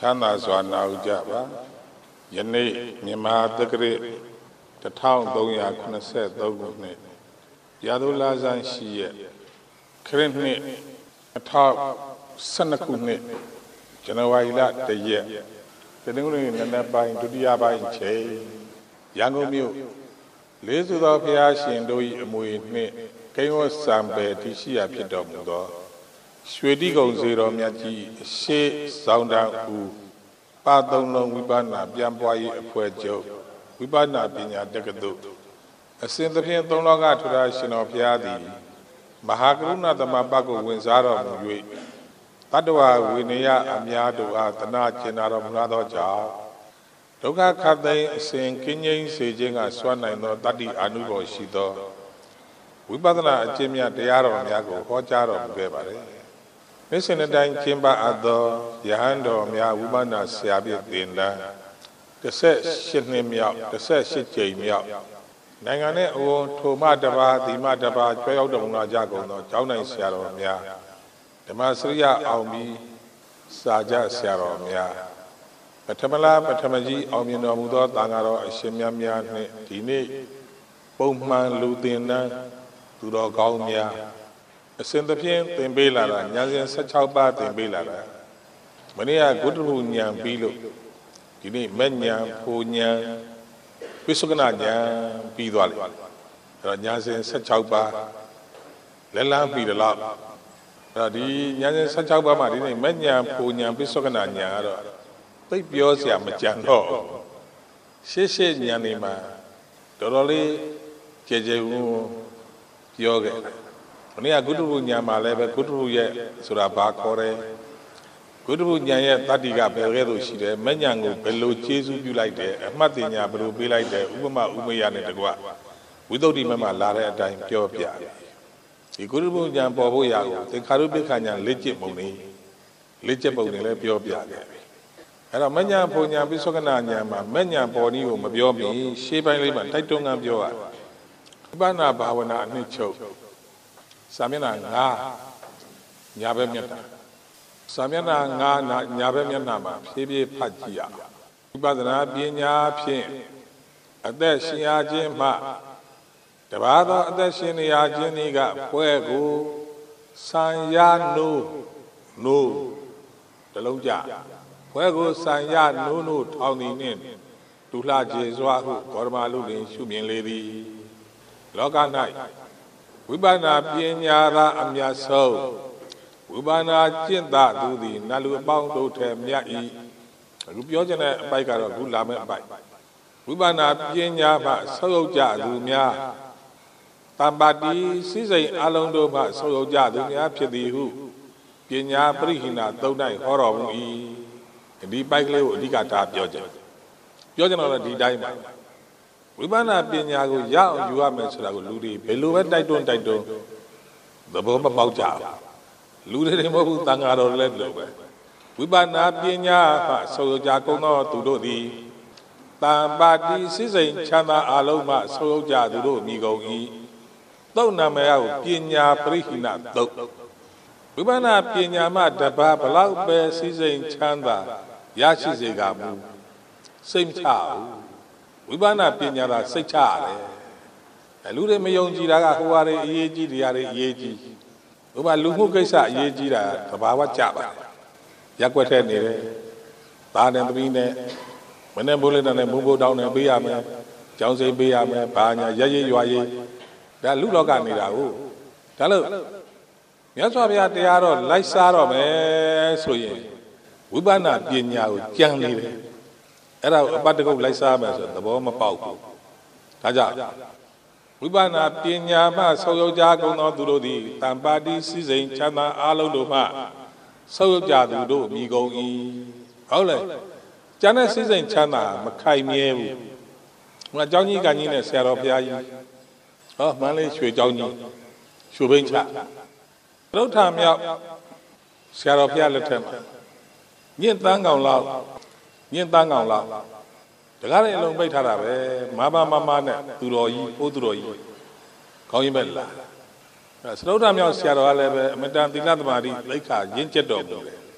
Chana Swana Ujaba, Yane, Mima, the Great, the town, Doya, Kunaset, Dogune, Yadula Zan Shia, Krene, a top, Sanakune, Janawaila, the year, the new in the Napa into the Yaba in Che, Yango Mu, Lizu of Yashi and Doi Muine, Kayo Sambe, Tishia Pidomudo. Swedigo zero miaji she sound out who Pardon long Wibana, Biamboy, a poor joke. Wibana being a decado. A sympathy don't long out to the action of Yadi. Mahagruna the Mabago wins out of Mui. Padua, Winia, Amiado, Atana, Genaro, Mlado Jar. Doga Kade, saying Kenyan, Saging, and Swan, I know Daddy Anubo Shido. Wibana, Jimmy, the Yaro, Yago, Hojaro, Bebare. Listen to the chamber at the Yahando, Mia, woman, Siabi, Dinda. The set shit name me out, the set shit came me out. Nangane, oh, to Madaba, the Madaba, Toyota Jago, no, Jona Siaro, Mia. The Masria, Almi, Saja, Siaro, Mia. Patamala, Patamaji, Omino, Mudo, Tangaro, Shemia, Mia, Tine, Boman, Lutina, Tudo, Galmia. A centipede, Timbela, Yazan Sachaba, Timbela. Mania, good Runya, Bilo. You need Menya, Punya, Pisogana, Bidwali. Yazan Sachaba, Lela be the lot. The Yazan Sachaba, Marine, Menya, Punya, Pisogana, they Biosia Machano. She said Yanima, Doroli, Jeju, Yoga. Nia Guru Yamale, Guru Ye, Surabakore, Guru Yaya, Tadiga, Belredo, Shide, Menyango, Bello, Jesu, you like there, Matinia, Bru, be like there, Uma, Umayan, and the Gua. Without him, Lara, time, pure Pia. The Guru Yam Boboya, the Karubican, legit money, legit money, pure Pia. And a Menya Ponya, Bisogana, Menya Boni, Mabiomi, Shape and Liman, Taitung and Bioa. Bana Bawana, Nicho. Samina nga nyabe myata Samina nga nyabe myama phebe phajia Wibadana pnya phint athet shin ya chin ma taba tho athet shin ne ya chin ni ga phwe ko san ya no talong ja phwe ko san ya no thong ni nin tu hla je swa hu Gautama lu lin shu myin le thi loka nai Wibana Pinyara Amyaso Wibana Jinda Dudi Nalu Bondo Temyai Rubiojana Baikara Gulame Bai Wibana Pinyaba Soja Dumia Tambadi Sise Alondo Soja Dumia Pidihu Pinya Prihina Donai Horoi Di Baikle Digata Bioja Biojan di Daima Wibana Pinyago Yao, you are Mesrago Ludi, Beluet Didon Dido, the Bomba Bauja, Ludi Mobu Tangaro Ledlover. Wibana Pinya, so Jacono to do the Tambadi Sise Chana Aloma, so Jadu, Migo E. Dona Mea, Pinya Prihina, Do. Wibana Pinya Madaba, Palau Bear Sise Chanda, Yashizigamu, same child. Wibana Pinyara, Sechare. A Lude Mayonjira, who are Yeji, the Are Yeji. Uba Lumukesa, Yejira, Tabawa Chaba. Yaquatene, Tanamine, when a bullet and a mubo down and Biame, Jonesy Biame, Panya, Yaye, Yuaye, that Luloganira. Hello. Yaswabia de Aro, Lysaro, Soye. Wibana Pinya, young lady. Era about to go like Samas, the bomb of Pauku. Taja. Wibana Pinya, Soyo Jago, no Dudi, Tambadi, Sizin, Chana, Alodoma, Soyo Jadu, Migo E. Ole. Jana Sizin Chana, Makai Miew. Majoni Ganina, Sarapia. Oh, Malay, Shujoni, Shubincha. No time out. Sarapia Latem. Yin Tango Lao. Yin Tango Lao. The guy alone made her Mama, Turoi, Udroi. Call him Bella. Slow down your shadow, Madame Dinamari, Lake Jinchedo.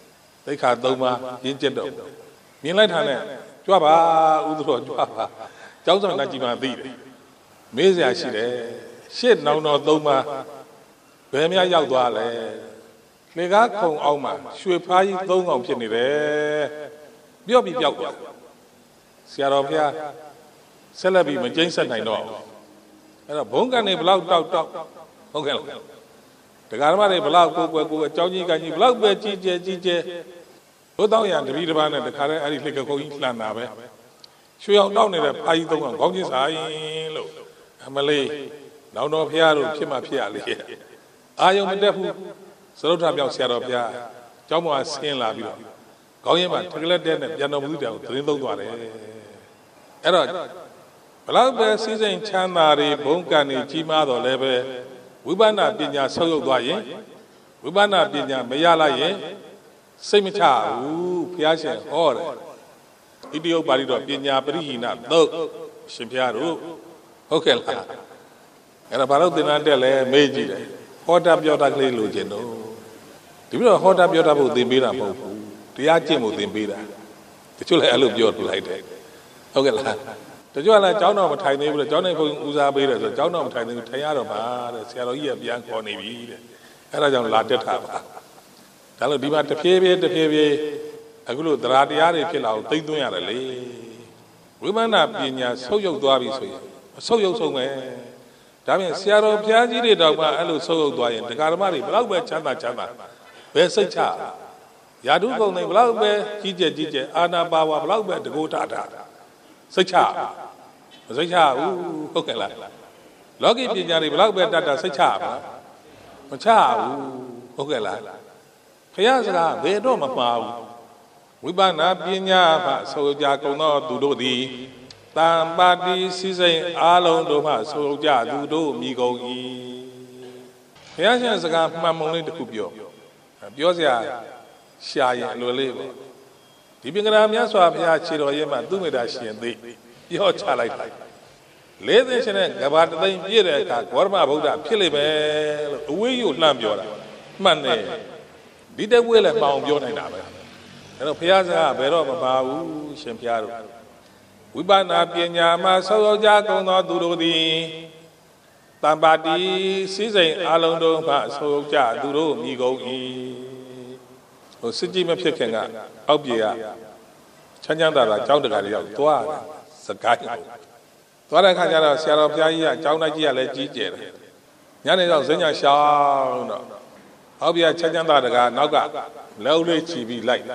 သိခါ3ပါးရင်းကျက်တော့မြင်လိုက်တာနဲ့ကြွပါဥဒ္ဓတော်ကြွပါကျောင်းဆောင်လက်ကြီးမှသိတယ်မေးစရာရှိတယ်ရှစ်နောင်တော်3ပါးဘယ်များရောက်သွားလဲလေကားခုံအောင်မှာရွှေဖားကြီး3ကောင်ဖြစ်နေတယ်ပြော့ပြီးပြောက်သွားဆရာတော်ဘုရားဆက်လက်ပြီးမကျိန်းဆက်နိုင်တော့အဲ့တော့ဘုံကနေဘလောက်တောက်ဟုတ်ကဲ့လားတရားဓမ္မတွေဘလောက်ကိုအကြောင်းကြီးကကြီးဘလောက်ပဲကြီးကျယ်ဘုသောင်းရတပည့်တစ်ပါးနဲ့တခါတည်းအဲ့ဒီလှကခုံကြီးလှန်တာပဲရွှေအောင်တောက်နေတဲ့ဖားကြီး3ကောင်ခေါင်းချင်းဆိုင်လို့အမလေးနောင်တော်ဘုရားတို့ဖြစ်မှဖြစ်ရလေအာယုံမတက်ဘူးသရုပ်ထမြောက်ဆရာတော်ဘုရားကျောင်းပေါ်ဆင်းလာပြီးတော့ခေါင်းရင်းမှာထကလက်တဲ့နဲ့ပြန်တော်မူတဲ့ကိုသတင်းသုံးသွားတယ်အဲ့တော့ဘလောက်ပဲစည်းစိမ်ချမ်းသာတွေဘုံကနေကြီးမားတော်လည်းပဲဝိပဿနာပညာဆောက်ရောက်သွားရင်ဝိပဿနာပညာမရလိုက်ရင်စိတ်မချဘူးဘုရားရှင်ဟောတယ်ဣတိယပါဠိတော်ပညာပရိဟိနသုတ်ရှင်ဘုရားတို့ဟုတ်ကဲ့လားအဲ့ဒါဘာလို့သင်္นานတက်လဲမေးကြည့်တယ်ဟောတာပြောတာကလေးလိုချင်တော့ဒီပြီးတော့ဟောတာပြောတာဖို့သင်ပေးတာမဟုတ်ဘူးတရားကျင့်ဖို့သင်ပေးတာတချို့လည်းအဲ့လိုပြောလိုက်တယ်ဟုတ်ကဲ့လားတချို့ကလည်းကျောင်းတော်မထိုင်သေးဘူးလေကျောင်းနေဘုန်းဦးစားပေးတယ်ဆိုတော့ကျောင်းတော်မထိုင်သေးဘူးထိုင်ရတော့ပါတဲ့ဆရာတော်ကြီးကပြန်ခေါ်နေပြီတဲ့အဲ့ဒါကြောင့်လာတက်တာပါဒါလို့ဒီမှာတဖြည်းဖြည်းအခုလို့တရားတွေဖြစ်လာအောင်သိမ့်သွင်းရတယ်လေဝိပဿနာပညာဆုပ်ယုပ်သွားပြီဆိုရင်အဆုပ်ယုပ်ဆုံးပဲဒါပြင်ဆရာတော်ဘုရားကြီးတွေတောင်မှအဲ့လိုဆုပ်ယုပ်သွားရင်တရားဓမ္မတွေဘလောက်ပဲချမ်းသာဘယ်စိတ်ချယာတုကုံတွေဘလောက်ပဲကြီးကျယ်အာနာပါဝါဘလောက်ပဲတကိုးတာစိတ်ချမစိတ်ချဘူးဟုတ်ကဲ့လားလောကီပညာတွေဘလောက်ပဲတတ်စိတ်ချပါမချဘူးဟုတ်ကဲ့လားဘုရားစကားဘယ်တော့မမှားဘူးဝိပဿနာပညာမှဆိုကြကုန်သောသူတို့သည်တံပါတိစိစိမ်အားလုံးတို့မှဆိုကြသူတို့မိကုန်၏ဘုရားရှင်စကားမှန်မုံလေးတစ်ခုပြောစရာရှာရင်အလိုလေးပေါ့ဒီပင်ကရာမြတ်စွာဘုရားခြေတော်ရဲ့မှာသူ့မေတ္တာရှင်သိပြောချလိုက်တာလေးသိရှင်နဲ့ကဘာတသိမ့်ပြည့်တဲ့အခါဂေါရမဗုဒ္ဓဖြစ်လိမ့်မယ်လို့အဝေးယူလှမ်းပြောတာမှန်တယ်ဒီတဝေးလည်းမအောင်ပြောနိုင်တာပဲအဲ့တော့ဘုရားစကားဘယ်တော့မပါဘူးရှင်ဘုရားတို့ဝိပဿနာပညာမှာဆောက်ကြကုန်သောသူတို့သည်တမ္ပါတိစိစိမ်အလုံးတို့မှဆောက်ကြသူတို့မိကုန်၏ဟိုစစ်ကြီးမဖြစ်ခင်ကအောက်ပြေကချမ်းချမ်းသာသာကျောင်းတကာတွေရောက်သွားတယ်စကိုင်းသွားတဲ့ခါကျတော့ဆရာတော်ဘုရားကြီးကကျောင်းတိုက်ကြီးကလည်းကြီးကျယ်တယ်ညနေတော့ဇင်းညာရှောင်းတော့အောက်ပြေချမ်းချမ်းသာတကာနောက်ကလက်ဦးလေးချီပြီးလိုက်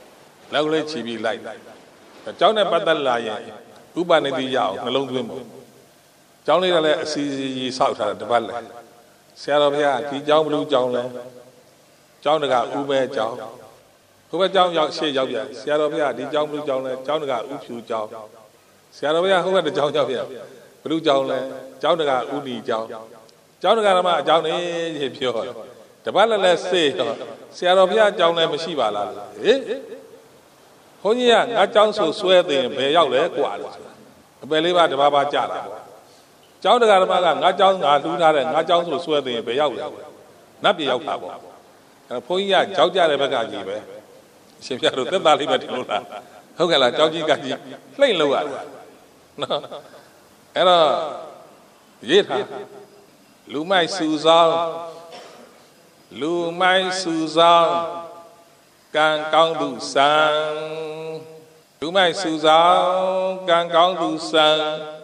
ကျောင်းနဲ့ပတ်သက်လာရင်ဥပနိတိရအောင်နှလုံးသွင်းဖို့ကျောင်းလေးကလည်းအစီအစီဆောက်ထားတာတပတ်လဲဆရာတော်ဘုရားဒီကျောင်းဘလူးကျောင်းလဲကျောင်းတကဥပဲကျောင်းဟိုဘက်ကျောင်းရောက်ရှေ့ရောက်ပြန်ဆရာတော်ဘုရားဒီကျောင်းဘလူးကျောင်းလဲကျောင်းတကဥဖြူကျောင်းဆရာတော်ဘုရားဟိုဘက်တကျောင်းရောက်ပြန်ဘလူးကျောင်းလဲကျောင်းတကဥနီကျောင်းကျောင်းတကဓမ္မအကျောင်းနေပြောတပတ်လဲစေးတော့ဆရာတော်ဘုရားကျောင်းလဲမရှိပါလားဟေးဘုန်းကြီးကငါကျောင်းဆိုဆွဲသိရင်ဘယ်ရောက်လဲกว่าလို့ဆိုတာအပယ်လေးပါတပါးပါကြတာပေါ့ကျောင်းတရားဓမ္မကငါကျောင်းငါလှူထားတဲ့ငါကျောင်းဆိုဆွဲသိရင်ဘယ်ရောက်လဲနတ်ပြည်ရောက်တာပေါ့အဲဘုန်းကြီးကကြောက်ကြတဲ့ဘက်ကကြီးပဲရှင်ပြတို့သက်သာလေးပဲထင်လို့လားဟုတ်ကဲ့လားကျောင်းကြီးကကြီးလှိမ့်လို့ရနော်အဲ့တော့ရေးထားလူမိုက်စုဆောင်ကံကောင်းသူစံလူမိုက်စုဆောင်ကံကောင်းသူစံ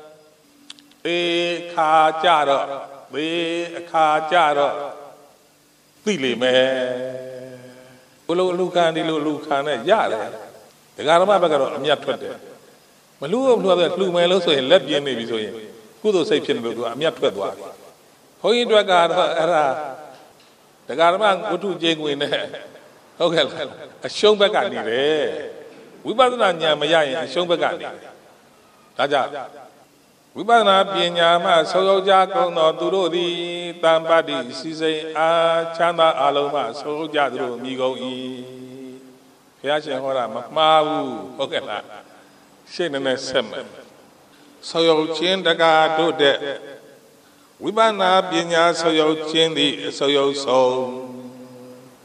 အခါကြတော့သိလိမ့်မယ်ဘလို့လူခံဒီလိုလူခံနဲ့ရတယ်ဒကာဓမ္မဘက်ကတော့အမြတ်ထွက်တယ်မလူလို့လှူမယ်လို့ဆိုရင်လက်ပြင်းနေပြီဆိုရင်ကုသိုလ်စိတ်ဖြစ်နေလို့သူအမြတ်ထွက်သွားပြီဘုန်းကြီးတွေကတော့အဲ့ဒါဒကာဓမ္မဝတ္ထုကျေငွေနဲ့ဟုတ်ကဲ့လားအရှုံးဘက်ကနေတယ်ဝိပဿနာဉာဏ်မရရင်အရှုံးဘက်ကနေဒါကြောင့်ဝိပဿနာပညာမှဆောက်ကြကုန်သောသူတို့သည်တမ္ပတ္တိစိစိမ်အားချမ်းသာအလုံးမှဆောက်ကြသူတို့မိကုန်၏ဘုရားရှင်ဟောတာမမှားဘူးဟုတ်ကဲ့လားရှေ့နဲ့ဆက်မယ်ဆောက်ခြင်းတကားတို့တဲ့ဝိပဿနာပညာဆောက်ခြင်းသည်အဆောက်ဆုံး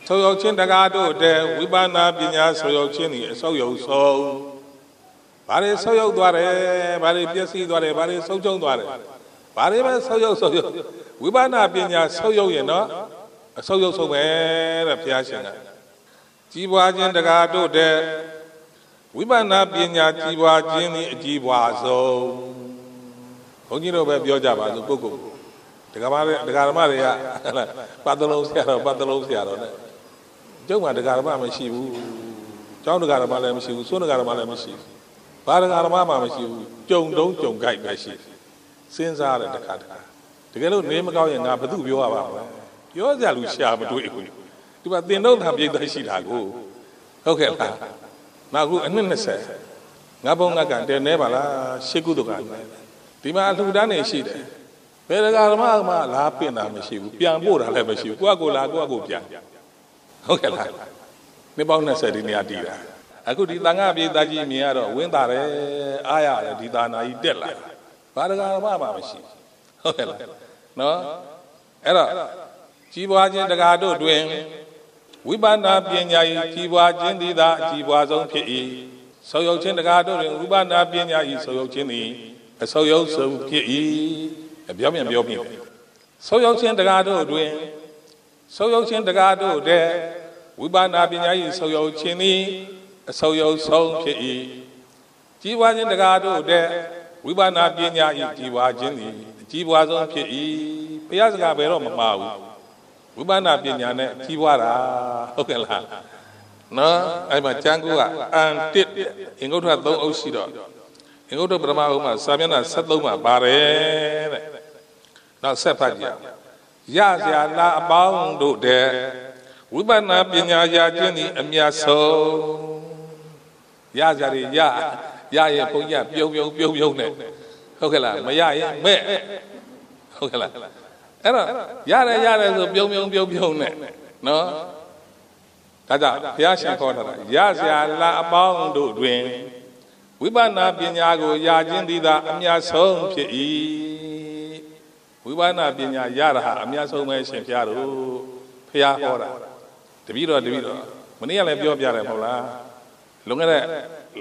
ဆောရောက်ချင်းတကားတို့တဲ့ဝိပဿနာပညာဆောရောက်ချင်းဒီအဆောက်ရောက်ဆုံးဘာတွေဆောက်ရောက်သွားတယ်ဘာတွေပျက်စီးသွားတယ်ဘာတွေဆုံးရှုံးသွားတယ်ဘာတွေပဲဆောက်ရောက်ဝိပဿနာပညာဆောက်ရောက်ရင်တော့အဆောက်ရောက်ဆုံးပဲတဲ့ဘုရားရှင်ကကြီးပွားခြင်းတကားတို့တဲ့ဝိပဿနာပညာကြီးပွားခြင်းဒီအကြီးပွားဆုံးဘုန်းကြီးတို့ပဲပြောကြပါစို့ပုဂ္ဂိုလ်ဒကာဓမ္မတွေကပတ်တလုံးဆရာတော်နဲ့ကျုပ်မှဒကာဓမ္မမရှိဘူးကျောင်းဒကာဓမ္မလည်းမရှိဘူးစိုးဒကာဓမ္မလည်းမရှိဘူးဘာဒကာဓမ္မမှမရှိဘူးကြုံတုံးကြုံကြိုက်ပဲရှိစဉ်းစားတဲ့တခါတကယ်လို့နေမကောင်းရင်ငါဘသူပြောရပါမလဲပြောကြလူရှာမတွေ့ဘူးဒီမှာသင်တော့တာပြည့်သက်ရှိတာကိုဟုတ်ကဲ့လားနောက်ခုအနှစ်20ငါဘုံငါကတဲနေပါလားရှစ်ခုတကဒီမှာအလှူဒန်းနေရှိတယ်ဘယ်ဒကာဓမ္မမှလားပင့်တာမရှိဘူးပြန်ပို့တာလည်းမရှိဘူးကိုယ့်ကိုလာကိုယ့်ကိုပြန်ဟုတ်ကဲ့လားနှစ်ပေါင်း20ဒီနေရာတည်တာအခုဒီတန်ခါပြေးသားကြီးမြင်ရတော့ဝင်းတာတယ်အားရတယ်ဒီသာနာကြီးတက်လာဘာဒကာဓမ္မမှမရှိဟုတ်ကဲ့လားနော်အဲ့တော့ကြီးပွားခြင်းတကာတို့တွင်ဝိပဿနာပညာ၏ကြီးပွားခြင်းသည်သာအကြီးပွားဆုံးဖြစ်၏ဆောရောက်ခြင်းတကာတို့တွင်ဝိပဿနာပညာ၏ဆောရောက်ခြင်းသည်အဆောရောက်ဆုံးဖြစ်၏ပြောပြန်ဆောရောက်ခြင်းတကာတို့တွင်ဆောရောက်ခြင်းတကာတို့တဲ့ဝိပဿနာပညာ၏ဆောရောက်ခြင်းသည်အဆောရောက်ဆုံးဖြစ်၏ကြီးပွားခြင်းတကာတို့တဲ့ဝိပဿနာပညာ၏ကြီးပွားခြင်းသည်အကြီးပွားဆုံးဖြစ်၏ဘုရားစကားဘယ်တော့မမှားဘူးဝိပဿနာပညာနဲ့ကြီးပွားတာဟုတ်ကဲ့လားနော်အဲ့မှာကျမ်းကူကအန်တစ်အင်္ဂုတ္တ3အုပ်ရှိတော့အင်္ဂုတ္တပရမအုပ်မှာစာမျက်နှာ73မှာပါတယ်တဲ့နောက်ဆက်ဖတ်ကြရစရာလာအပေါင်းတို့တဲ့ဝိပဿနာပညာရခြင်းသည်အမြတ်ဆုံးရစရာတွေရရဲ့ဘုန်းကြီးပြုံနဲ့ဟုတ်ကဲ့လားမရရင်မဲ့ဟုတ်ကဲ့လားအဲ့တော့ရတယ်ဆိုပြုံနဲ့နော်ဒါကြောင့်ဘုရားရှင်ခေါ်ထားတာရစရာလာအပေါင်းတို့တွင်ဝိပဿနာပညာကိုရခြင်းသည်သာအမြတ်ဆုံးဖြစ်၏ဝိပဿနာပညာရတာဟာအမြတ်ဆုံးပဲရှင်ဘုရားတို့ဘုရားဟောတာတပည့်တော်မနေ့ကလည်းပြောပြတယ်မဟုတ်လားလွန်ခဲ့တဲ့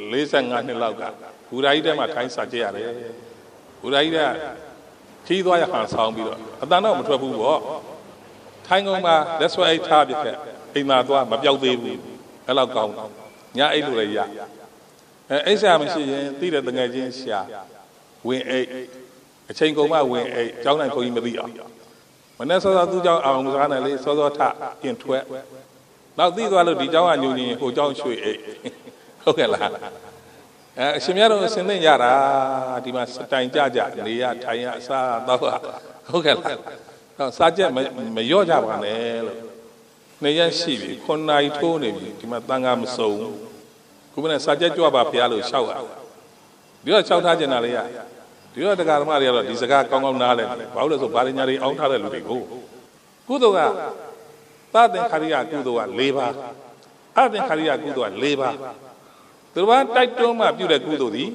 45နှစ်လောက်ကဘူရာကြီးတဲမှာထိုင်းစာကြည့်ရတယ်ဘူရာကြီးကခီးသွားရဟန်ဆောင်းပြီးတော့အတန်တော့မထွက်ဘူးပေါ့ထိုင်းကုန်းမှာလက်ဆွဲအိတ်ထားပြခဲ့အိမ်သာသွားမပြောက်သေးဘူးအဲ့လောက်ကောင်းညအိတ်လိုလည်းရအိတ်ဆရာမရှိရင်သိတဲ့တငယ်ချင်းရှာဝင်အိတ်အချိန်ကုန်မှဝင်အိတ်ကျောင်းနိုင်ခွန်ကြီးမသိအောင်မနေ့စောစောသူ့ကျောင်းအောင်မစားနဲ့လေစောစောထပြင်ထွက်နောက်သိသွားလို့ဒီကျောင်းကညူညင်ဟိုကျောင်းရွှေအိတ်ဟုတ်ကဲ့လားအရှင်မြတ်တို့အစင်းသိရတာဒီမှာစတိုင်ကြနေရထိုင်ရအစားတော့ဟုတ်ကဲ့လားတော့စားချက်မလျော့ကြပါနဲ့လို့နေရရှိပြီ9နာရီထိုးနေပြီဒီမှာတန်ခါမစုံခုမနေ့စားချက်ကြွပါဖျားလို့ရှောက်ရဒီတော့ရှောက်ထားကျင်တာလေးရဒီတော့တရားဓမ္မတွေကတော့ဒီစကားကောင်းကောင်းနားလဲဘာလို့လဲဆိုဗာရညာတွေအောင်းထားတဲ့လူတွေကိုကုသိုလ်ကသသင်္ခါရိယကုသိုလ်က4ပါးအသင်္ခါရိယကုသိုလ်က4ပါးသူတို့ကတိုက်တွန်းမှပြုတဲ့ကုသိုလ်သည်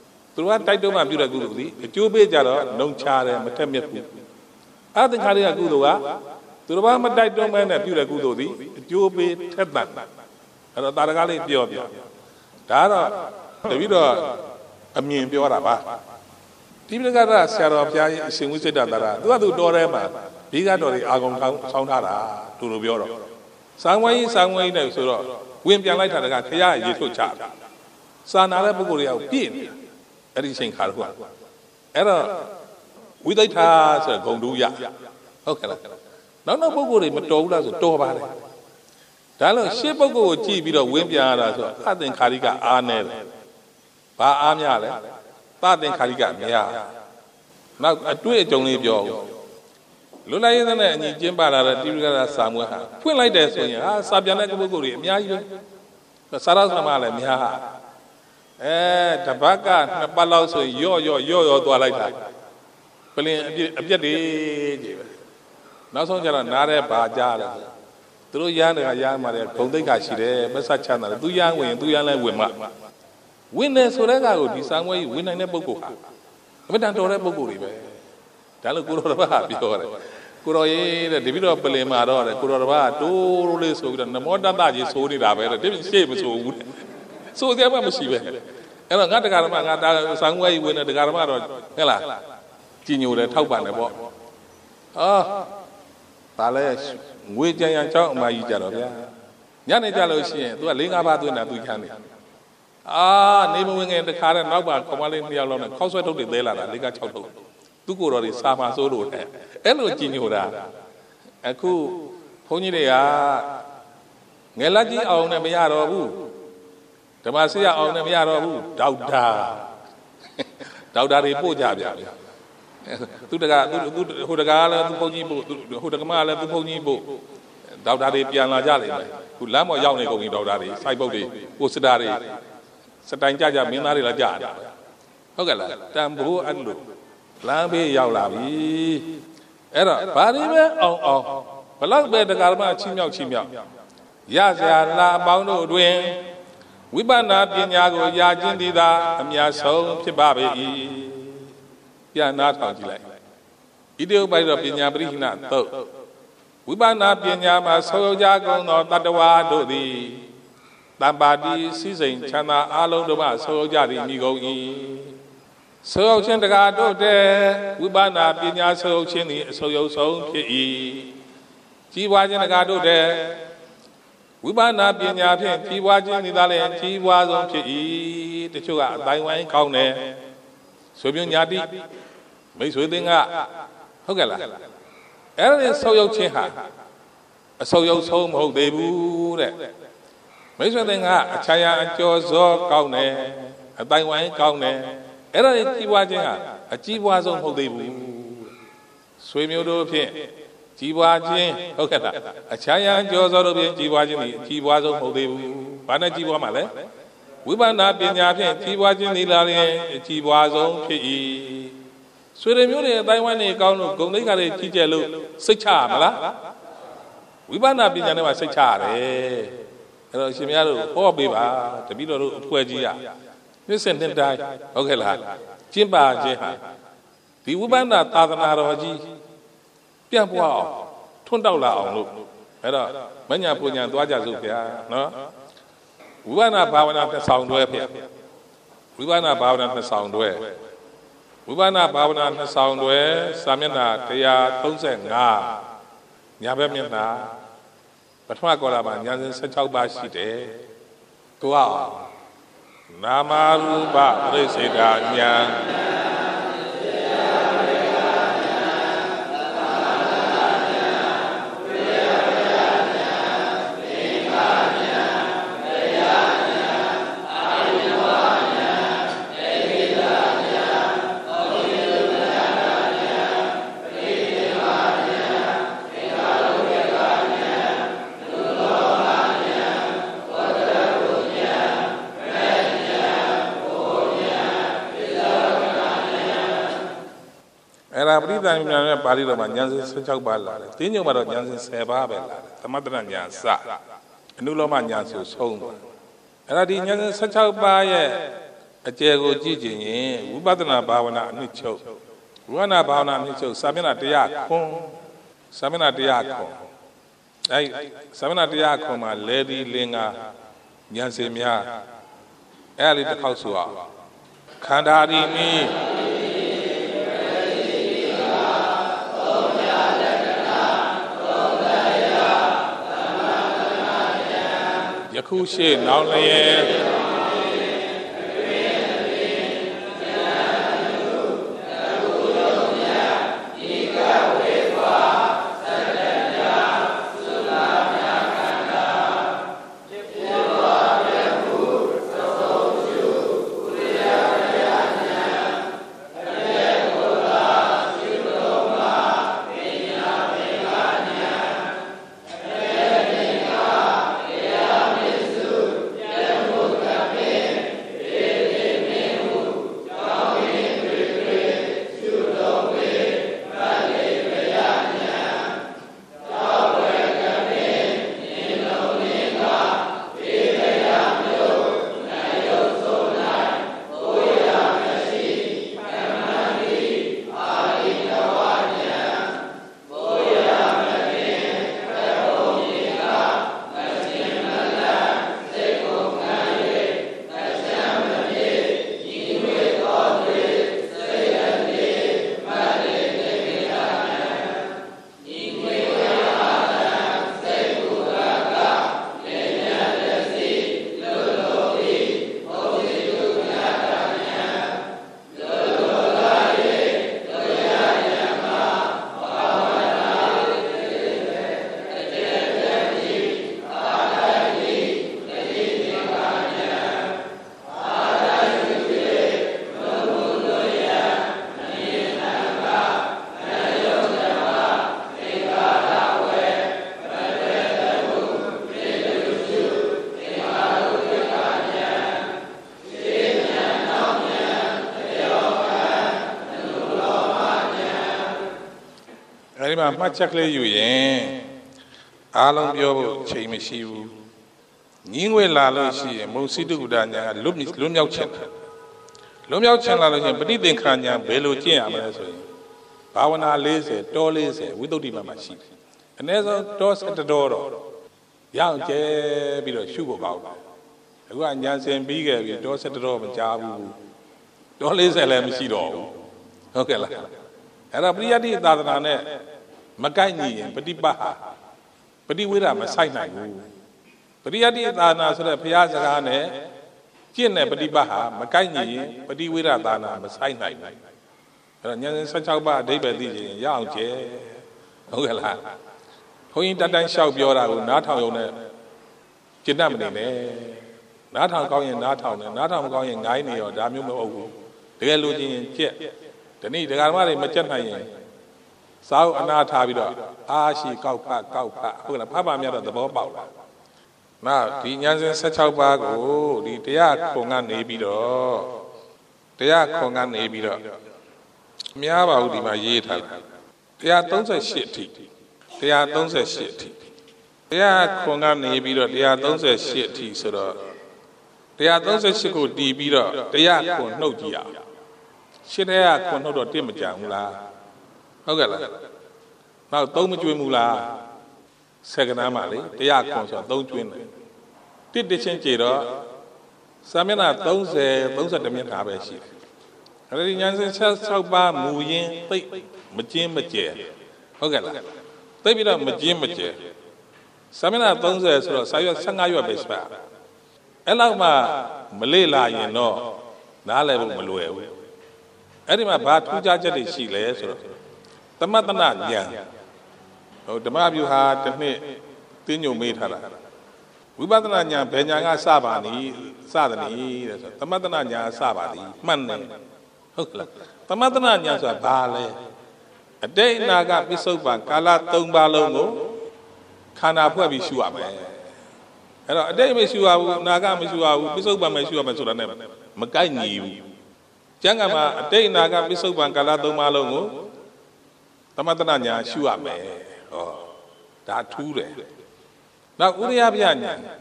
အကျိုးပေးကြတော့နှုံချတယ်မထက်မြက်ဘူးအသင်္ခါရိယကုသိုလ်ကသူတို့ကမတိုက်တွန်းမဲနဲ့ပြုတဲ့ကုသိုလ်သည်အကျိုးပေးထက်သန်အဲ့တော့တာရကလေးပြောဒါကတော့တပည့်တော်အမြင်ပြောတာပါဒီပကရဆရာတော်ဘုရားရဲ့အရှင်ဝိစိတ္တတာသူကသူတော်ထဲမှာဘေးကတော်တွေအာကုန်ဆောင်းထားတာသူတို့ပြောတော့စောင်းဝိုင်းနဲ့ဆိုတော့ဝင်ပြန်လိုက်တာကခရရေထုတ်ချတာစာနာတဲ့ပုဂ္ဂိုလ်တွေကပြည့်နေအဲ့ဒီချိန်ခါတော့အဲ့တော့ဝိသိဋ္ဌာဆိုဂုံတူးရဟုတ်ကဲ့လားနောက်ပုဂ္ဂိုလ်တွေမတော်ဘူးလားဆိုတော်ပါတယ်ဒါလို့ရှေ့ပုဂ္ဂိုလ်ကိုကြည့်ပြီးတော့ဝင်ပြန်ရတာဆိုအသင်္ခါရိကအားနေတယ်ဘာအားများလဲသသင်္ခါရိကများနောက်အတွေ့အကြုံလေးပြောလွတ်လပ်ရေးနဲ့အညီကျင်းပလာတဲ့တိပိဋကစာမွေးဟာဖွင့်လိုက်တယ်ဆိုရင်စာပြန်တဲ့ပုဂ္ဂိုလ်တွေအများကြီးပဲစာရသမားလည်းများတပတ်က2ပတ်လောက်ဆိုရော့သွားလိုက်တာပလင်အပြက်တွေကြီးပဲနောက်ဆုံးကျတော့နားတဲ့ဘာကြားတယ်သူတို့ရမ်းတယ်ရမ်းပါတယ်ဂုံသိက္ခာရှိတယ်မဆက်ချမ်းသာတယ်သူရမ်းဝင်သူရမ်းလဲဝင်မှဝင်တယ်ဆိုတဲ့ကကိုဒီစာမွေးဝင်နိုင်တဲ့ပုဂ္ဂိုလ်ဟာအမတန်တော်တဲ့ပုဂ္ဂိုလ်တွေပဲဒါလို့ကိုတော်တော်ကပြောတယ်ကို Kuroye, the David of Pelemaro, the Kurava, totally so good, and the more than that is so did I, didn't say it was so good. So they were Machine. And I got the Garama, some way when the Garama, Hella, Tinu, the Tauban. Ah, Palace, we giant chalk my Jalo. Yanni Jalo, do a link about doing that we can. Ah, neighboring in the car and Naba, Comalin Yalon, and Cosway to the Dela, Liga Choto. Tukuro is Sama Solo. Hello, Tinura. A coup, Pony de A. Nelaji on a Miaro. Tamasia on a Miaro. Dauda. Dauda Repo. To the Hudagala, the Pony, Hudagamala, the Pony boat. Dauda Piana Jali, who Lamo Yawni going Daudari, Saibodi, Usadari, Satanjaja, Minari Lajada. Hogala, Tambu and Lu. Lambi Yaulabi. Era, Paribe, oh, Palak the Garma, Chimia. Yazia, La Bauno, Dwayne. Wibana, Pinyago, Yajindida, Amia So, Tibabi. Ya not how you like. Idio by the Pinyabrina, though. Wibana, Pinyama, So Jago, no Tatawa, Dodi. Tambadi, Season, Chana, Alo Doma, So Jadi, Migo. So Chendagado de Wibana Pinya so chini so yo so ki Chiwajan Gado de Wibana Pinya Pin Chiwajan Nidale Chiwazon Chi the Chuga Taiwan Kaune Sobian Yadi May Swidinga Hogala Aaron so yo chiha a so yo so mo debu May Swidinga a Chaya and Jozo Kaune a Taiwan Kaune Era Chiwaja, a Chiwazon Hodebu. Swimmudo Pin, Chiwajin, Okata, a Chaya and Jozo Chiwajin, Chiwazon Hodebu, Bana Chiwamale. We were not being Yapin, Chiwajin Nilarian, Chiwazon P. Swimmude, Taiwan, Gonega, Chijelu, Sicha, we were not being anywhere Sicha, Shimiaro, poor Biba, the middle of Puagia. Listen, then die. Okay, la. Chimba Jeha. The Ubana Tadanaroji. Piampo. Tundaula on look. Era. Manya Punya Dwaja Zupia. No? We were not bowing up the sound web here. We were not bowing up the sound web. We were not bowing up the sound web. Samina, Tia, Tonsen, Na. Yabemina. But my God, I'm Yan Setau Bashi. Go out. Namaruba Residanya. Time Bali Jansen Chakbala, Tino Jansen Sebabella, the Madran Jansa, Nuloma Jansus home. And I didn't Jansen Sachakbaya, a Jago Gigi, Ubadana Bawana Nicho, Ruana Bawana Nicho, Samina Diaco, Samina Diaco, Samina Diaco, my lady Linga, Jansemia, Ellie the Kausua, Kandari me. Yakushi, Naulaye. အဲဒီမှာမှတ်ချက်ကလေးယူရင်အားလုံးပြောဖို့ချိန်မရှိဘူးညီငွေလာလို့ရှိရင်မုံစိတုဒ္ဒညာကလွတ်မြောက်ခြင်းလွတ်မြောက်ခြင်းလာလို့ရှိရင်ပဋိသင်္ခါညာဘယ်လိုကျင့်ရမလဲဆိုရင်ဘာဝနာ40တော40ဝိသုဒ္ဓိမှာရှိတယ်အနည်းဆုံးတော7တောတော့ရအောင်ကျဲပြီးတော့ရှုဖို့ကောင်းတယ်အခုကညာစင်ပြီးခဲ့ပြီတော7တောမကြားဘူးတော40လည်းမရှိတော့ဘူးဟုတ်ကဲ့လားအဲ့တော့ပရိယတ္တိသာသနာနဲ့မကိုက်ညီရင်ပฏิပတ်ဟာပฏิဝေဒမဆိုင်နိုင်ဘူးပရိယတ္တိသာသနာဆိုတဲ့ဘုရားစကားနဲ့ကျင့်တဲ့ပฏิပတ်ဟာမကိုက်ညီရင်ပฏิဝေဒသာသနာမဆိုင်နိုင်ဘူးအဲ့တော့ညာစဉ်16ပါးအဓိပ္ပာယ်သိချင်ရအောင်ကျဲဟုတ်ကဲ့လားဘုန်းကြီးတတိုင်းလျှောက်ပြောတာကိုနားထောင်ရုံနဲ့ကျင့်တတ်မနေနဲ့နားထောင်ကောင်းရင်နားထောင်တယ်နားထောင်မကောင်းရင်ငိုင်းနေရောဒါမျိုးမဟုတ်ဘူးတကယ်လို့ချင်းကျက်ဒီနေ့ဒကာဓမ္မတွေမကျက်နိုင်ရင်စာအုပ်အနာထားပြီးတော့အားရှိကောက်ဖတ်ဟုတ်လားဖတ်ပါများတော့သဘောပေါက်လားနောက်ဒီဉာဏ်စဉ်16ပါးကိုဒီတရားခွန်ကနေပြီးတော့မများပါဘူးဒီမှာရေးထားတယ်138အထိတရားခွန်ကနေပြီးတော့138အထိဆိုတော့138ကိုတီးပြီးတော့တရားခွန်နှုတ်ကြည့်အောင်ရှင်းတဲ့ကခွန်နှုတ်တော့တင့်မကြဘူးလားဟုတ်ကဲ့လားနောက်သုံးမကျွေးဘူးလားဆက်ကနားမှာလေတရားခွန်ဆိုတော့သုံးကျွင်းတယ်တစ်ချင်းကြည့်တော့စာမျက်နှာ30 မျက်နှာပဲရှိတယ်အဲဒီဉာဏ်စဉ်6ပါးမူရင်းသိမကျင်းမကျဲဟုတ်ကဲ့လားသိပြီးတော့မကျင်းမကျဲစာမျက်နှာ30ဆိုတော့စာရွက်15ရွက်ပဲရှိပါအဲ့လောက်မှမလေ့လာရင်တော့နားလည်ဖို့မလွယ်ဘူးအဲ့ဒီမှာဘာထူးခြားချက်တွေရှိလဲဆိုတော့သမတ္တနာဉာဏ်ဟိုဓမ္မဗျူဟာတစ်နှစ်သိညုံမေးထားတာဝိပဿနာဉာဏ်ဘယ်ဉာဏ်ကစပါနည်းစသနည်းတဲ့ဆိုသမတ္တနာဉာဏ်စပါသည်မှန်တယ်ဟုတ်လားသမတ္တနာဉာဏ်ဆိုတာဘာလဲအတိတ်အနာကပစ္စုပန်ကာလ3ပါးလုံးကိုခန္ဓာဖွဲ့ပြီးရှုရမယ်အဲ့တော့အတိတ်မရှိရဘူးအနာကမရှိရဘူးပစ္စုပန်မရှိရမယ်ဆိုတာနဲ့မကိုက်ညီဘူးကျမ်းဂန်မှာအတိတ်အနာကပစ္စုပန်ကာလ3ပါးလုံးကိုသမတ္တနာဉာဏ်ရှုရမယ်ဟောဒါထူးတယ်နောက်ဥရိယပြဉာဏ်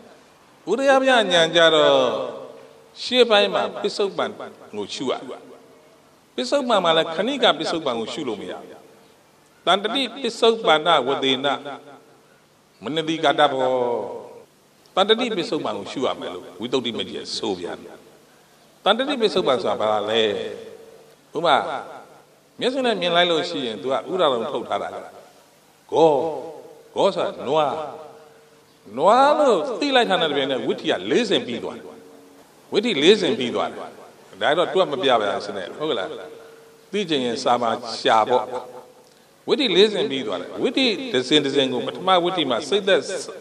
ကြတော့ရှေ့ပိုင်းမှာပစ္စုပန်ကိုရှုရပစ္စုပန်မှာလည်းခဏိကပစ္စုပန်ကိုရှုလို့မရဘူးတန်တတိပစ္စုပန်နဝသေနမနတိကာတဘောတန်တတိပစ္စုပန်ကိုရှုရမယ်လို့ဝိသုဒ္ဓိမကြီးဆိုပြန်တန်တတိပစ္စုပန်ဆိုတာဘာလဲဥပမာမျက်စိနဲ့မြင်လိုက်လို့ရှိရင် तू ကဥဒ္ဒရုံထုတ်ထားတာဂောဆိုတာနွားလို့သိလိုက်တဲ့တပြိုင်နက်ဝိထီက40ပြီးသွားတယ်ဝိထီ40ပြီးသွားတယ်ဒါတော့ तू ကမပြပါဘူးစနေဟုတ်ကလားသိချင်ရင်စာမှာရှာပေါ့ဝိတ္တိ40ပြီးသွားတယ်ဝိတ္တိတစ်စင်ကိုပထမဝိတ္တိမှာစိတ်သက်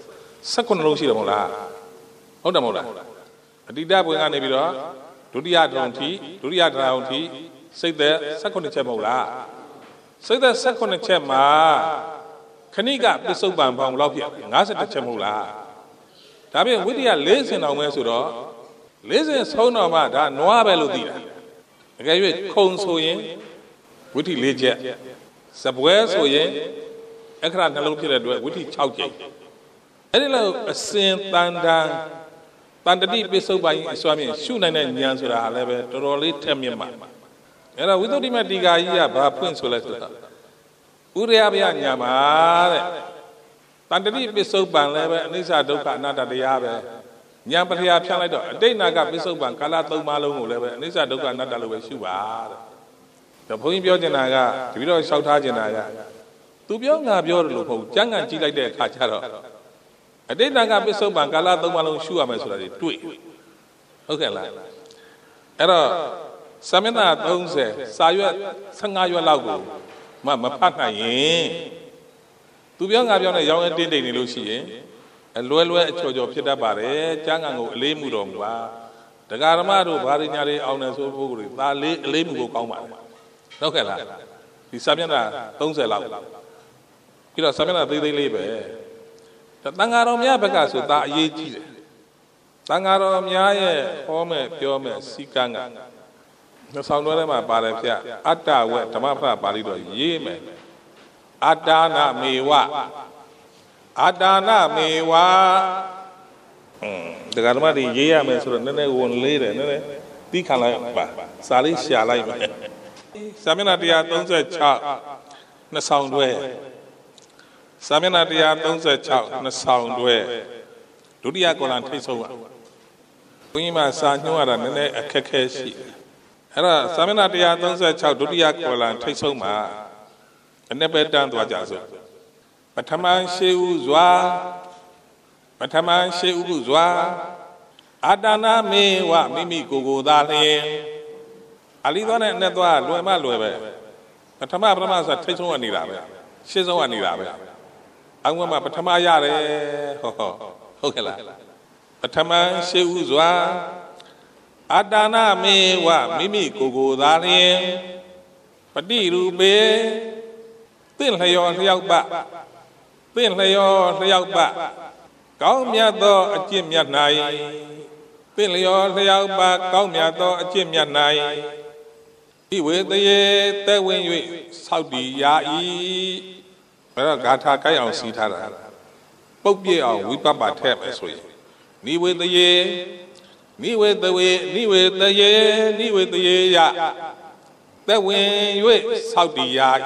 18လုံးရှိတယ်မဟုတ်လားဟုတ်တယ်မဟုတ်လားအတိတဘဝင်ကနေပြီးတော့ဒုတိယထောင်ထိစိတ်သက်18ချက်မဟုတ်လားစိတ်သက်18ချက်မှာခဏိကပစ္စုပန်ပေါင်းဘယ်လောက်ဖြစ်51ချက်မဟုတ်လားဒါပြင်ဝိတ္တိက40တောင်ပဲဆိုတော့40ဆုံးတော့မှဒါနွားပဲလို့သိတာအကယ်၍ခုံဆိုရင်ဝိတ္တိ4ချက်စပွဲဆိုရင်အခရနှလုံးဖြစ်တဲ့အတွက်ဝိတ္တိ6ချက်အဲ့ဒီလိုအစဉ်တန်တတိပစ္စုပန်ကြီးအစွမ်းမြင့်ရှုနိုင်တဲ့ဉာဏ်ဆိုတာလည်းပဲတော်တော်လေးထက်မြက်မှာအဲ့တော့ဝိသုဒ္ဓိမတိကာကြီးကဘာဖွင့်ဆိုလဲဆိုတာဥရိယဗျာညာမှာတဲ့တန်တတိပစ္စုပန်လည်းပဲအနိစ္စဒုက္ခအနတ္တတရားပဲဉာဏ်ပထရာဖြန့်လိုက်တော့အတိတ်နာကပစ္စုပန်ကာလ3ပါးလုံးကိုလည်းပဲအနိစ္စဒုက္ခအနတ္တလို့ပဲရှုပါတဲ့ဘုန်းကြီးပြောချင်တာကတပည့်တော်လျှောက်ထားချင်တာကသူပြောငါပြောတယ်လို့မဟုတ်ဘူးကျမ်းဂန်ကြည့်လိုက်တဲ့အခါကျတော့အတိတ်နာကပစ္စုပန်ကာလ3ပါးလုံးရှုရမယ်ဆိုတာတွေတွေ့ဟုတ်ကဲ့လားအဲ့တော့စာမျက်နှာ30စာရွက်15ရွက်လောက်ကိုမဖတ်နိုင်ရင်သူပြောငါပြောနဲ့ရောင်းရတင်းတိတ်နေလို့ရှိရင်အလွယ်အချော်ဖြစ်တတ်ပါတယ်ကျမ်းဂန်ကိုအလေးမှုတော်မူပါဒကာဓမ္မတို့ဘာတွေညာတွေအောင်တယ်ဆိုပုဂ္ဂိုလ်တွေဒါလေးအလေးမှုကိုကောင်းပါတယ်ဟုတ်ကဲ့လားဒီစာမျက်နှာ30လောက်ပြီးတော့စာမျက်နှာသေးသေးလေးပဲတန်ဃာတော်များဘက်ကဆိုဒါအရေးကြီးတယ်တန်ဃာတော်များရဲ့ဟောမဲ့ပြောမဲ့စီကံကနှဆောင်တွဲထဲမှာပါတယ်ဗျအတ္တဝက်ဓမ္မဖတ်ပါဠိတော်ရေးမယ် Adana mewa Adana mewa The Garmati Yea Mesur Nene won later, Nene Tikala Sali Shalai Saminatia don't say chow na sound way Saminatia don't say chow na sound way Dudia Golan takes over Wima San Nuara Nene a Kakeshi Era Saminatia don't say chow Dudia Golan takes over and never done to Ajazo Mataman Sheu Zwa Mataman Sheu Zwa Adana mewa Mimi Gogo Dali Alidona Netwa, Luema Luebe. Patama Brahmas takes one in Rabe. She's one in Rabe. Angwama Patama Yare, Hokela. Patama Sheuzwa Adana mewa Mimi Gogo Dali Padiru be Tin Layon Yauba Tin Layon Yauba Gaumiado a Jim Yanai Tin Layon Yauba Gaumiado a Jim Yanai He with the ye that when you Saudi Yai Gata Kayan Sitara Pope or we Papa Tap as we. Ni with the ye, ni with the way, ni with the ye, ni with the ye ya. That when you Saudi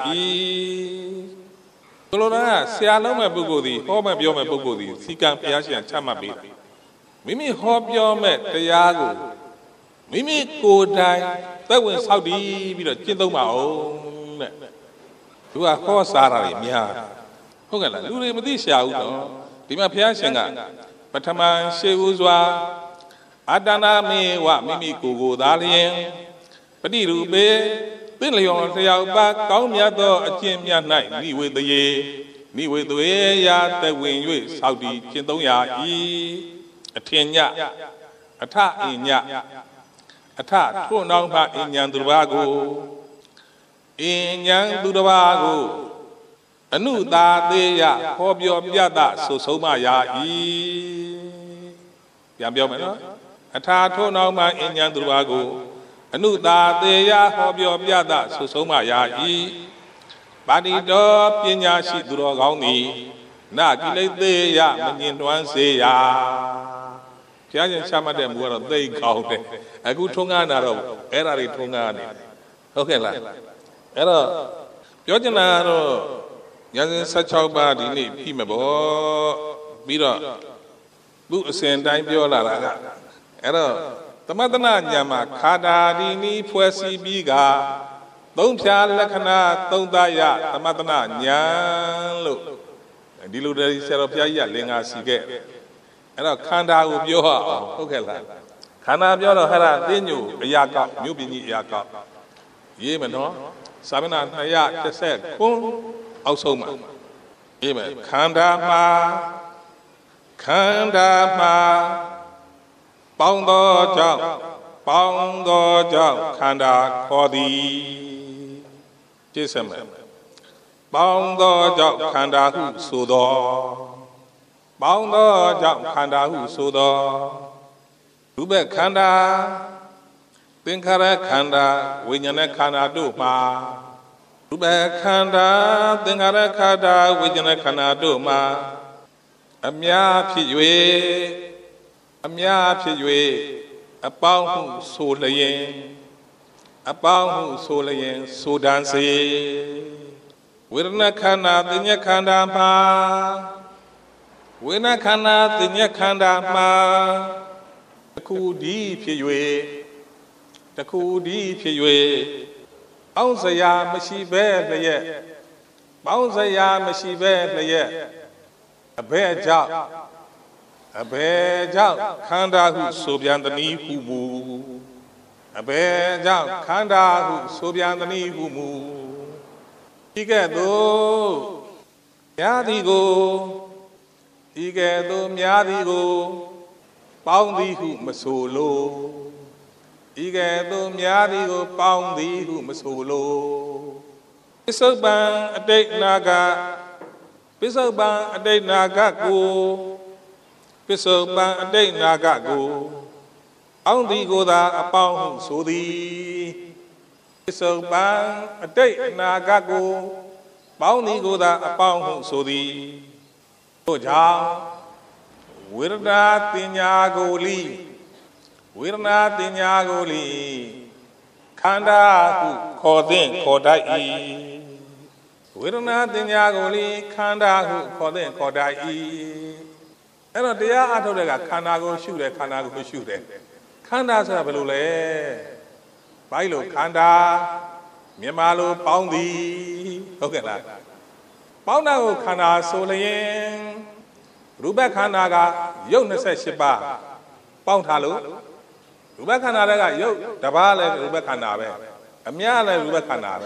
Yai Colonna, Sialoma Bugodi, Homa Bioma Bugodi, Sikam Piashi and Chamabi. Mimi Hop Yomet, the Yago. Mimi go die. That when Saudi be the Kindoma. You are horse Sarah, Mia. Hogala, Luri Medisha, Dima Piashanga, Pataman Sheuzwa, Adana mewa Mimi go Dalien, Padiru be, Billion Yauba, Kaumiado, a Jimia night, me with the ye, me with the way ya, that when you Saudi Kindoya, a Tinya, a ta in ya. Attack, two number in Yandubago. In Yandubago. A new da de ya, Hobio Biada, so maya e. Yambiomano. Attack, two number in Yandubago. A new da de ya, Hobio Biada, so maya e. Badi do, Pinya shi Durogoni. Nagile de ya, Manin one say ya. Piajan Sama them were they called a good Tongana, Erari Tongani. Okay, la. Era Piajanaro Yazin such a bad in it, Pimabo, Bira, Boots and Dime Viola. Era Tamadana Yama, Kada, Dini, Puesi Biga, don't tell Lakana, don't die, Tamadana, Yan look. And Dilu said of Yaya, Linga Sige. Era Kanda will be okay. Kana Biolo Hera, then you, a yaka, you be yaka. Yemen, no? Sabina, Naya, just said, Pum, also man. Yemen, Kanda ma, Bondo Jow, Kanda, Kodi, Jessamine. Bondo Jow, Kanda, who Sudo. Bound Jam Kanda who soda Rube Kanda Tinkara Kanda Winyana Kana Duma Rube Kanda Tinkara Kada Winyana Kana Duma Amya Pijwe A Pau who Solayen A Pau who Solayen so dance Wirna Kana Dinya Kanda Ma When I cannot the Yakanda ma the Kudi Piwe the Kudi Piwe Bowsaya Mashi Bear the yet Bowsaya Mashi Bear the yet a bear job Kanda who so beyond the knee who moo a bear job Kanda who so beyond the knee who moo He get though Yadigo Igedo Miadigo, Boundy who Masolo. Igedo Miadigo, Boundy who Masolo. Pisoban a date naga, Pisoban a date naga go, Pisoban a date naga go. Boundy go da a pound sodi. Pisoban a date naga go, ပေါင်းသည်ကိုသာအပေါင်းဟုဆိုသည်တို့ကြောင့်ဝေဒနာတင်ညာကိုလီဝေဒနာတင်ညာကိုလီခန္ဓာဟုခေါ်သင့်ခေါ်တတ်၏ဝေဒနာတင်ညာကိုလီခန္ဓာဟုခေါ်သင့်ခေါ်တတ်၏အဲ့တော့တရားအထုတ်တဲ့ကခန္ဓာကိုရှုတယ်ခန္ဓာကိုရှုတယ်ခန္ဓာဆိုတာဘယ်လိုလဲဘိုက်လို့ခန္ဓာမြန်မာလိုပေါင်းသည်ဟုတ်ကဲ့လားပေါင်းတာကိုခန္ဓာဆိုလျင်ရူပခန္ဓာကရုပ်28ပါးပေါင်းထားလို့ရူပခန္ဓာတွေကရုပ်တစ်ပါးလည်းရူပခန္ဓာပဲအများလည်းရူပခန္ဓာပဲ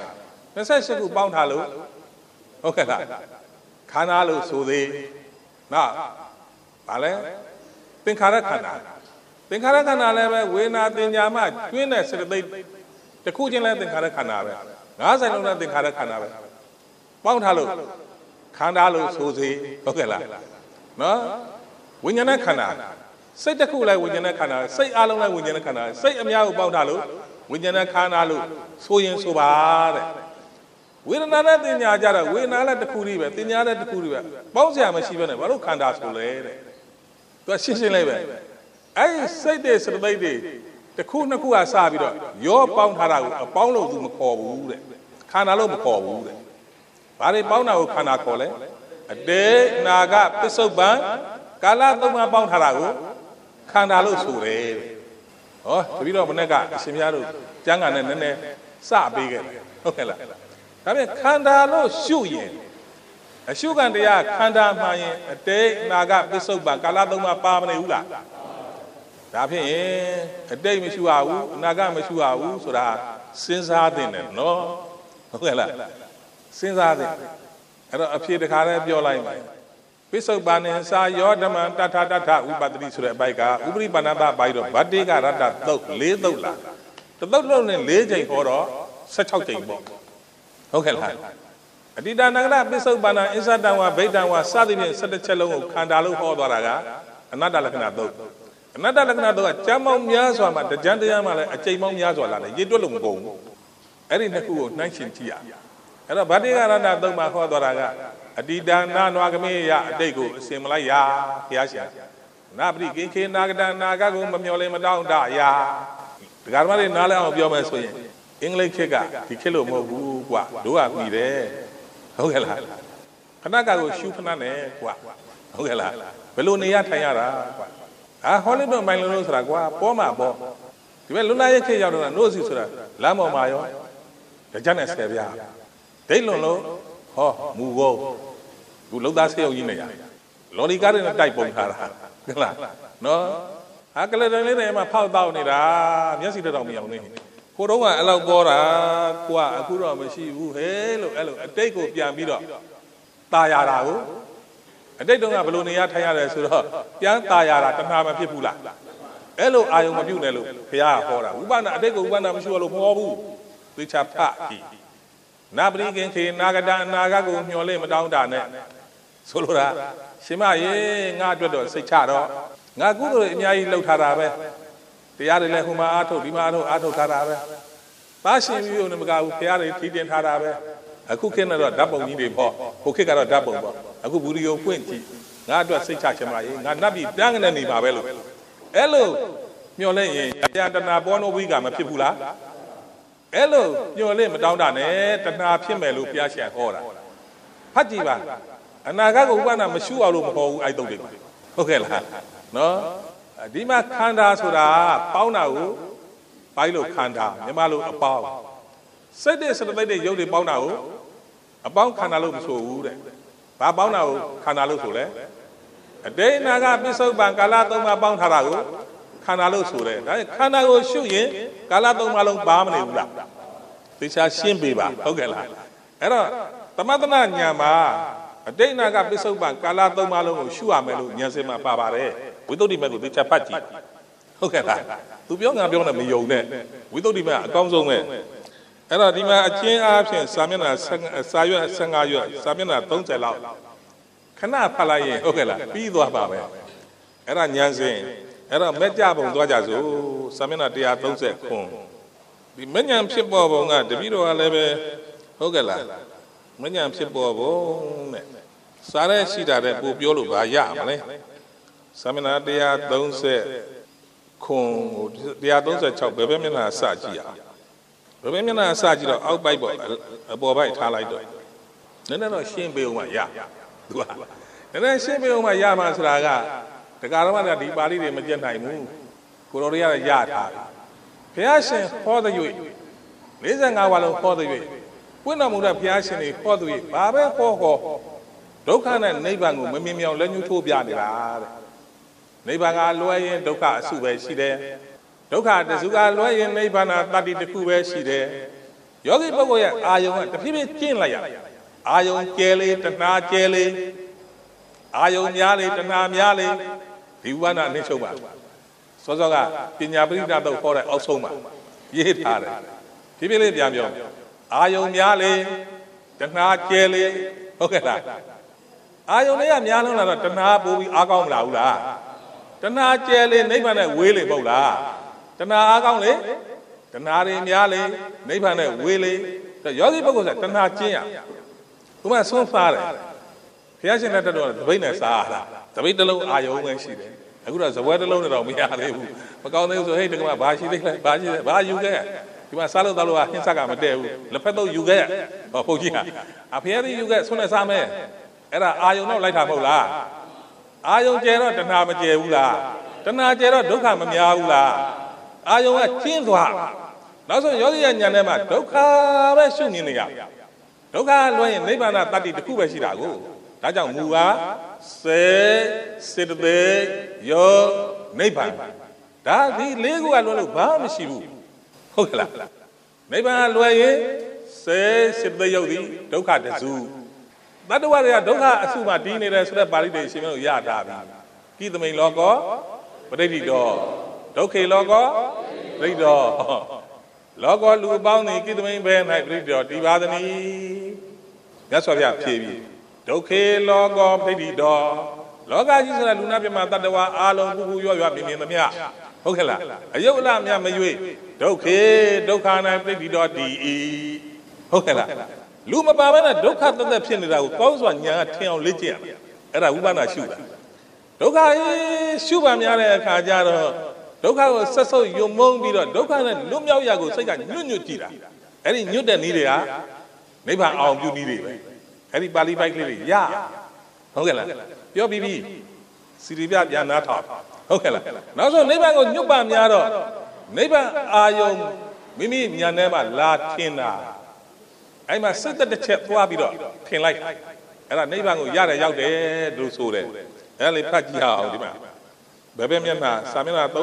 28ခုပေါင်းထားလို့ဟုတ်ကဲ့လားခန္ဓာလို့ဆိုသေးနော်ဗာလဲသင်္ခါရခန္ဓာသင်္ခါရခန္ဓာလည်းပဲဝေဒနာတင်ညာမှကျွင်းတဲ့စေတသိက်တစ်ခုချင်းလည်းသင်္ခါရခန္ဓာပဲ90လုံးလည်းသင်္ခါရခန္ဓာပဲပေါင်းထားလို့ခန္ဓာလို့ဆိုစေဟုတ်ကဲ့လားနော်ဝိညာဏခန္ဓာစိတ်တစ်ခုလည်းဝိညာဏခန္ဓာစိတ်အလုံးလည်းဝိညာဏခန္ဓာစိတ်အများကိုပေါင်းထားလို့ဝိညာဏခန္ဓာလို့ဆိုရင်ဆိုပါတဲ့ဝေဒနာနဲ့တင်ညာကြတော့ဝေဒနာလည်းတစ်ခုတည်းပဲတင်ညာလည်းတစ်ခုတည်းပဲပေါင်းစရာမရှိဘဲနဲ့ဘာလို့ခန္ဓာဆိုလဲတဲ့သူကရှင်းရှင်းလေးပဲအဲ့ဒီစိတ်တွေစတဲ့တွေတစ်ခုနှစ်ခုကစပြီးတော့ရောပေါင်းထားတာကိုအပေါင်းလို့သူမခေါ်ဘူးတဲ့ခန္ဓာလို့မခေါ်ဘူးတဲ့ဘာတွေပေါင်းတာကိုခန္ဓာခေါ်လဲအတေနာကပစ္စုပန်ကာလသုံးပါးပေါင်းထားတာကိုခန္ဓာလို့ဆိုတယ်တဲ့ဟောတပည့်တော်မနေ့ကအရှင်များတို့ကျမ်းဂန်နဲ့နည်းနည်းစပေးခဲ့တယ်ဟုတ်ကဲ့လားဒါပြန်ခန္ဓာလို့ရှုရင်အရှုခံတရားခန္ဓာမှရင်အတေနာကပစ္စုပန်ကာလသုံးပါးပါမနေဘူးလားဒါဖြင့်အတိတ်မရှိရဘူးအနာဂတ်မရှိရဘူးဆိုတာစဉ်းစားသင့်တယ်နော်ဟုတ်ကဲ့လားစဉ်းစားသင့်အဲ့တော့အဖြေတစ်ခါတည်းပြောလိုက်မယ်ပိဿုပန်နေစာယောဓမ္မတထတထဥပတ္တိဆိုတဲ့အပိုက်ကဥပရိပဏ္ဏဘပိုက်တော့ဗတ္တိကရတ္တသုတ်၄သုတ်လားတစ်သုတ်လုံးနဲ့၄ချိန်ဟောတော့16ချိန်ပေါ့ဟုတ်ကဲ့လားအတိတနာကပိဿုပန်နာအစ္ဆတံဝဗိဒံဝစသည်ဖြင့်17ချက်လုံးကိုခန္ဓာလို့ဟောသွားတာကအနတ္တလက္ခဏာသုတ်အနတ္တလက္ခဏာတော့ကျမ်းပေါင်းများစွာမှာတကြံတရားမှာလည်းအကျိန်ပေါင်းများစွာလာတယ်ရေတွက်လို့မကုန်ဘူးအဲ့ဒီနှစ်ခုကိုနှိုင်းရှင်ကြည့်ရအဲ့တော့ဗတ္တိကရဏသုံးမှာဟောသွားတာကအတိတနာနွားကမေယအတိတ်ကိုအစင်မလိုက်ရဘုရားရှင်နာပရိကိခေနာဂတနာဂကိုမမျော်လင့်မတောင်းတရာဒကာဓမ္မတွေနားလည်အောင်ပြောမယ်ဆိုရင်အင်္ဂလိပ်ခေတ်ကဒီခေတ်လို့မဟုတ်ဘူးကွာတို့ကပြီးတယ်ဟုတ်ကဲ့လားခဏကကိုရှုခဏနဲ့ကွာဟုတ်ကဲ့လားဘယ်လိုနေရထိုင်ရတာကွာဟောလိတော့မိုင်လုံးလို့ဆိုတာကွာပေါ်မှာပေါ့ဒီမဲ့လွန်လာရဲ့ခေတ်ရောက်တော့နို့စီဆိုတာလမ်းပေါ်မှာရောကြက်နဲ့ဆယ်ပြားဒိတ်လွန်လို့ဟောမူကောသူလုံသားဆေးရုံကြီးနေရလော်လီကားတွေနဲ့တိုက်ပုံထားတာဟုတ်လားနော်ဟာကလေးတိုင်းလေးတွေမှာဖောက်တော့နေတာမျက်စိတော့မရအောင်နေကိုတော့ကအလောက်ပေါ်တာကွာအခုတော့မရှိဘူးဟဲလို့အဲ့လိုအတိတ်ကိုပြန်ပြီးတော့ตายရတာကိုအတိတ်တုန်းကဘယ်လိုနေရထိုင်ရတယ်ဆိုတော့ပြန်ตายရတာတဏှာမဖြစ်ဘူးလားအဲ့လိုအာယုံမပြုတ်နဲ့လို့ဘုရားကဟောတာဥပနာအတိတ်ကိုဥပနာမရှိဘူးလို့မဟောဘူးသေချာဖတ်ကြည့်နာပရိကင်ခေနာဂတအနာဂတ်ကိုမျှော်လင့်မတောင်းတာနဲ့ဆိုလိုတာရှင်မရေငါအတွက်တော့စိတ်ချတော့ငါကုသိုလ်အများကြီးလှုပ်ထားတာပဲတရားတွေလည်းဟိုမှာအားထုတ်ဒီမှာအားထုတ်ထားတာပဲသားရှင်ပြီးလို့မကဘူးဘုရားတွေထီးတင်ထားတာပဲအခုခေတ်နဲ့တော့ဓာတ်ပုံကြီးတွေပေါ့ဟိုခေတ်ကတော့ဓာတ်ပုံပေါ့အခုဘူရီကိုဖွင့်ကြည့်ငါအတွက်စိတ်ချရှင်မရေငါနတ်ပြည်တန်းကနေနေပါပဲလို့အဲ့လိုမျှော်လင့်ရင်တရားတဏှာပေါ်နိုဝိကမဖြစ်ဘူးလားအဲ့လိုညှော်လင့်မတောင်းတာနဲ့တဏှာဖြစ်မယ်လို့ဘုရားရှင်ဟောတာဖတ်ကြည့်ပါအနာဂတ်ကိုဥပနာမရှုအောင်လို့မဟောဘူးအဲ့တုတ်တွေဟုတ်ကဲ့လားနော်ဒီမှာခန္ဓာဆိုတာပေါင်းတာကိုပိုင်းလို့ခန္ဓာမြန်မာလိုအပေါင်းစိတ်တဲ့စတဲ့တဲ့ရုပ်တွေပေါင်းတာကိုအပေါင်းခန္ဓာလို့မဆိုဘူးတဲ့ဘာပေါင်းတာကိုခန္ဓာလို့ဆိုလဲအတိတ်နာကပစ္စုပန်ကာလသုံးပါးပေါင်းထားတာကိုခန္ဓာလို့ဆိုတယ်ဒါခန္ဓာကိုရှုရင်ကာလသုံးပါးလုံးပါမနေဘူးလားသေချာရှင်းပေးပါဟုတ်ကဲ့လားအဲ့တော့သမထနာဉာဏ်မှာအတိတ်နာကပစ္စုပန်ကာလသုံးပါးလုံးကိုရှုရမယ်လို့ဉာဏ်စင်မှာပါပါတယ်ဝိသုဒ္ဓိမဲ့ကိုသေချာဖတ်ကြည့်ဟုတ်ကဲ့လားသူပြောငါပြောနေမယုံနဲ့ဝိသုဒ္ဓိမဲ့အကောင်းဆုံးပဲအဲ့တော့ဒီမှာအချင်းအားဖြင့်စာမျက်နှာစာရွက်15ရွက်စာမျက်နှာ30လောက်ခဏဖတ်လိုက်ရင်ဟုတ်ကဲ့လားပြီးသွားပါပဲအဲ့ဒါဉာဏ်စင်အဲ့တော့မဲ့ကြပုံသွားကြစို့စာမျက်နှာ130ခွန်ဒီမဉဏ်ဖြစ်ပေါ်ပုံကတပည့်တော်ကလည်းပဲဟုတ်ကဲ့လားမဉ္ဇဉ်ဖြစ်ပေါ်ဖို့နဲ့စားရဲရှိတာတဲ့ပူပြောလို့ဘာရမလဲသမဏ130ခွန်136ဘယ်ဘက်မျက်နှာစကြည့်ရဘယ်ဘက်မျက်နှာစကြည့်တော့အောက်ပိုက်ပေါ့အပေါ်ပိုက်ထားလိုက်တော့နည်းနည်းတော့ရှင်းပေးအောင်မရသူကနည်းနည်းရှင်းပေးအောင်မရမှာဆိုတာကတရားတော်ကဒီပါဠိတွေမကျက်နိုင်ဘူးကိုတော်တွေကရထားပြီဘုရားရှင်ဟောတဲ့၍45ဝါလုံးဟောတဲ့၍ပွင့်တော်မူတဲ့ဘုရားရှင်တွေဟောတဲ့၍ဘာပဲဟောဒုက္ခနဲ့နိဗ္ဗာန်ကိုမမြင်မြောင်လက်ညှိုးထိုးပြနေတာတဲ့နိဗ္ဗာန်ကလွယ်ရင်ဒုက္ခအစုပဲရှိတယ်ဒုက္ခတစုကလွယ်ရင်နိဗ္ဗာန်တတ္တိတစ်ခုပဲရှိတယ်ယောဂီပုဂ္ဂိုလ်ရဲ့အာယုံကတဖြည်းဖြည်းကျင့်လိုက်ရအာယုံကျဲလေတဏှာကျဲလေအာယုံများလေတဏှာများလေဒီဝိပဿနာနှိမ့်ချုပ်ပါစောစောကပညာပရိသတ်တော့ခေါ်တဲ့အောက်ဆုံးပါရေးထားတယ်ဖြည်းဖြည်းလေးပြန်ပြောအာယုံများလေတဏှာကျဲလေဟုတ်ကဲ့လားအာယုံလေးကများလုံးလာတော့တဏှာပိုးပြီးအားကောင်းမလားဘူးလားတဏှာကျဲလေနိဗ္ဗာန်နဲ့ဝေးလေမဟုတ်လားတဏှာအားကောင်းလေတဏှာတွေများလေနိဗ္ဗာန်နဲ့ဝေးလေယောဂီပုဂ္ဂိုလ်ဆိုတဏှာကျင့်ရသူမှဆုံးဖားတယ်ဘုရားရှင်လက်ထက်တော့သပိတ်နဲ့စားရတာသပိတ်တစ်လုံးအာယုံပဲရှိတယ်အခုတော့ဇပွဲတစ်လုံးနဲ့တော့မရသေးဘူးမကောင်းသေးဘူးဆိုဟဲ့တကမဘာရှိသေးလဲဘာရှိလဲဘာယူခဲ့ဒီမှာစားလို့တောက်လို့ဟင်းဆက်ကမတည့်ဘူးလက်ဖက်တော့ယူခဲ့ဟောဘုန်းကြီးကအဖေရယူခဲ့ဆွနဲ့စားမယ်အဲ့ဒါအာယုံတော့လိုက်တာမဟုတ်လားအာယုံကျဲတော့တဏှာမကျဲဘူးလားတဏှာကျဲတော့ဒုက္ခမများဘူးလားအာယုံကကျင်းသွားနောက်ဆုံးယောဂီရဲ့ဉာဏ်ထဲမှာဒုက္ခပဲရှုမြင်နေရဒုက္ခလွှဲရင်နိဗ္ဗာန်တတ္တိတစ်ခုပဲရှိတာကိုဒါကြောင့်မူပါစေတသိက်ယောနိဗ္ဗာန်ဒါဒီလေးခုကလွှဲလို့ဘာမှမရှိဘူးဟုတ်ကဲ့လားနိဗ္ဗာန်လွှဲရင်စေတသိက်ယောသည်ဒုက္ခတစုတတ္တဝါတွေကဒုက္ခအစုမှာတည်နေတယ်ဆိုတဲ့ပါဠိတွေရှင်မလို့ရတာပြီကိသမိန်လောကောပဋိဋ္ဌိတောဒုက္ခေလောကောပဋိဋ္ဌိတောလောကောလူအပေါင်းသည်ကိသမိန်ဘဲ၌ပဋိဋ္ဌိတောတည်ပါသည်မြတ်စွာဘုရားဖြေပြီးဒုက္ခေလောကောပဋိဋ္ဌိတောလောကကြီးဆိုတာလူနာပြမတတ္တဝါအာလုံးခုခုရွရွမြင်မြင်သမျှဟုတ်ကဲ့လားအယုတ်အလမြမရွေဒုက္ခေဒုက္ခ၌ပဋိဋ္ဌိတောတည်၏ဟုတ်ကဲ့လားလူမပါဘဲနဲ့ဒုက္ခသက်သက်ဖြစ်နေတာကိုကောင်းစွာဉာဏ်ကထင်အောင်လေ့ကျင့်ရအဲ့ဒါဝိပဿနာရှုတာဒုက္ခရှုပါများတဲ့အခါကျတော့ဒုက္ခကိုဆက်ဆုပ်ယုံမုန်းပြီးတော့ဒုက္ခနဲ့လွတ်မြောက်ရကိုစိတ်ကညွတ်ညွတ်ကြည့်တာအဲ့ဒီညွတ်တဲ့နည်းတွေကနိဗ္ဗာန်အောင်ပြုနည်းတွေပဲအဲ့ဒီပါဠိပိုက်ကလေးတွေရဟုတ်ကဲ့လားပြောပြီးပြီစီရိပြပြန်နာထောင်ဟုတ်ကဲ့လားနောက်ဆုံးနိဗ္ဗာန်ကိုညွတ်ပါများတော့နိဗ္ဗာန်အာယုံမိမိဉာဏ်ထဲမှာလာထင်တာအဲ့မှာစိတ်သက်တစ်ချက်သွားပြီးတော့ထင်လိုက်အဲ့ဒါနိဗ္ဗာန်ကိုရတယ်ရောက်တယ်လို့ဆိုတယ်အဲ့လေဖတ်ကြည့်အောင်ဒီမှာဘယ်ဘက်မျက်နှာစာမျက်နှာ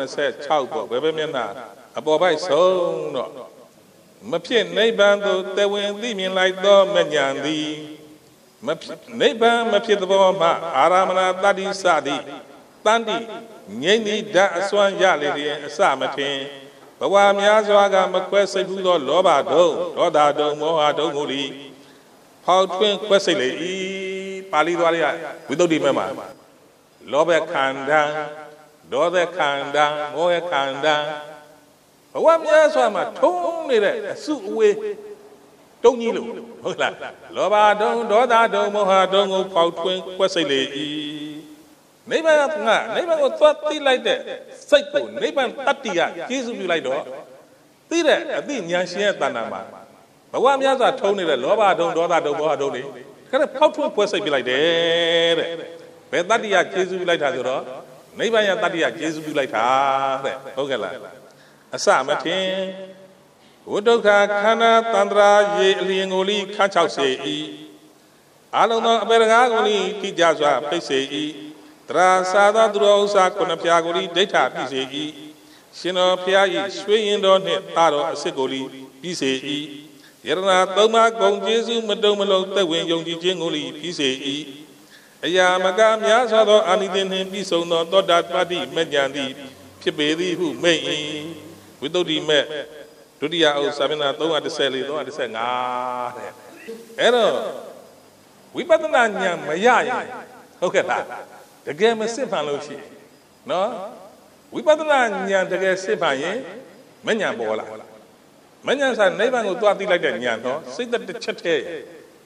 386ပေါ့ဘယ်ဘက်မျက်နှာအပေါ်ပိုက်ဆုံးတော့မဖြစ်နိဗ္ဗာန်သို့တဝင်သိမြင်လိုက်သောမဉဏ်သည်နိဗ္ဗာန်မဖြစ်သောမှအာရမဏတတ္တိစသည်တန်တိငြိမ့်သည့်ဓာတ်အစွမ်းရလေရင်အစမထင်ဘဝများစွာကမခွဲစိတ်ဘူးသောလောဘဒုံဒေါသဒုံမောဟဒုံကိုသည်ဖောက်ထွင်းခွဲစိတ်လေ၏ပါဠိသွားရဝိသုဒ္ဓိမဲ့မှာလောဘခန္ဓာဒေါသခန္ဓာမောဟခန္ဓာဘဝများစွာမှာထုံးနေတဲ့အစုအဝေးတုံးကြီးလို့ဟုတ်လားလောဘဒုံဒေါသဒုံမောဟဒုံကိုဖောက်ထွင်းခွဲစိတ်လေ၏နိဗ္ဗာန်ကိုသွားသိလိုက်တဲ့စိတ်ကိုနိဗ္ဗာန်တတ္တိကကျေစုပြုလိုက်တော့သိတဲ့အသိဉာဏ်ရှင်ရဲ့တဏ္ဍာမှာဘဝများစွာထုံးနေတဲ့လောဘဒုံဒေါသဒုံမောဟဒုံတွေခက်ဖောက်ထွင်းခွဲစိတ်ပြလိုက်တယ်တဲ့ဘယ်တတ္တိကကျေစုပြုလိုက်တာဆိုတော့နိဗ္ဗာန်ရဲ့တတ္တိကကျေစုပြုလိုက်တာတဲ့ဟုတ်ကဲ့လားအစမထင်ဝိဒုက္ခခန္ဓာတန္တရာရေအလျင်ကိုလိခန်းချောက်စေ၏အလုံးသောအပေရကားကိုလိတိကျစွာဖိတ်စေ၏တရာသာသောသူတော်ဥစ္စာခုနှစ်ဖြာကိုလိဒိဋ္ဌပြည့်စေ၏ရှင်တော်ဖျား၏ရွှေရင်တော်နှင့်သားတော်အစစ်ကိုလိပြည့်စေ၏ယရနာသုံးပါးဂုံကျေးဇူးမတုံမလုံးသက်ဝင်ယုံကြည်ခြင်းကိုလိပြည့်စေ၏အရာမကများစွာသောအာနိသင်နှင့်ပြည့်စုံသောသောတာပတ္တိမဉ္ဇဉ်သည်ဖြစ်ပေသည်ဟုမိန့်၏ဝိသုဒ္ဓိမဲ့ဒုတိယအုပ်စာမျက်နှာ314 315တဲ့အဲ့တော့ဝိပဿနာဉာဏ်မရရင်ဟုတ်ကဲ့လားတကယ်မစစ်ဖန်လို့ရှိနော်ဝိပဿနာဉာဏ်တကယ်စစ်ဖန်ရင်မဉဏ်ပေါ်လာမဉဏ်ဆိုနိဗ္ဗာန်ကိုသွားသိလိုက်တဲ့ဉာဏ်တော့စိတ်သက်တစ်ချက်တည်း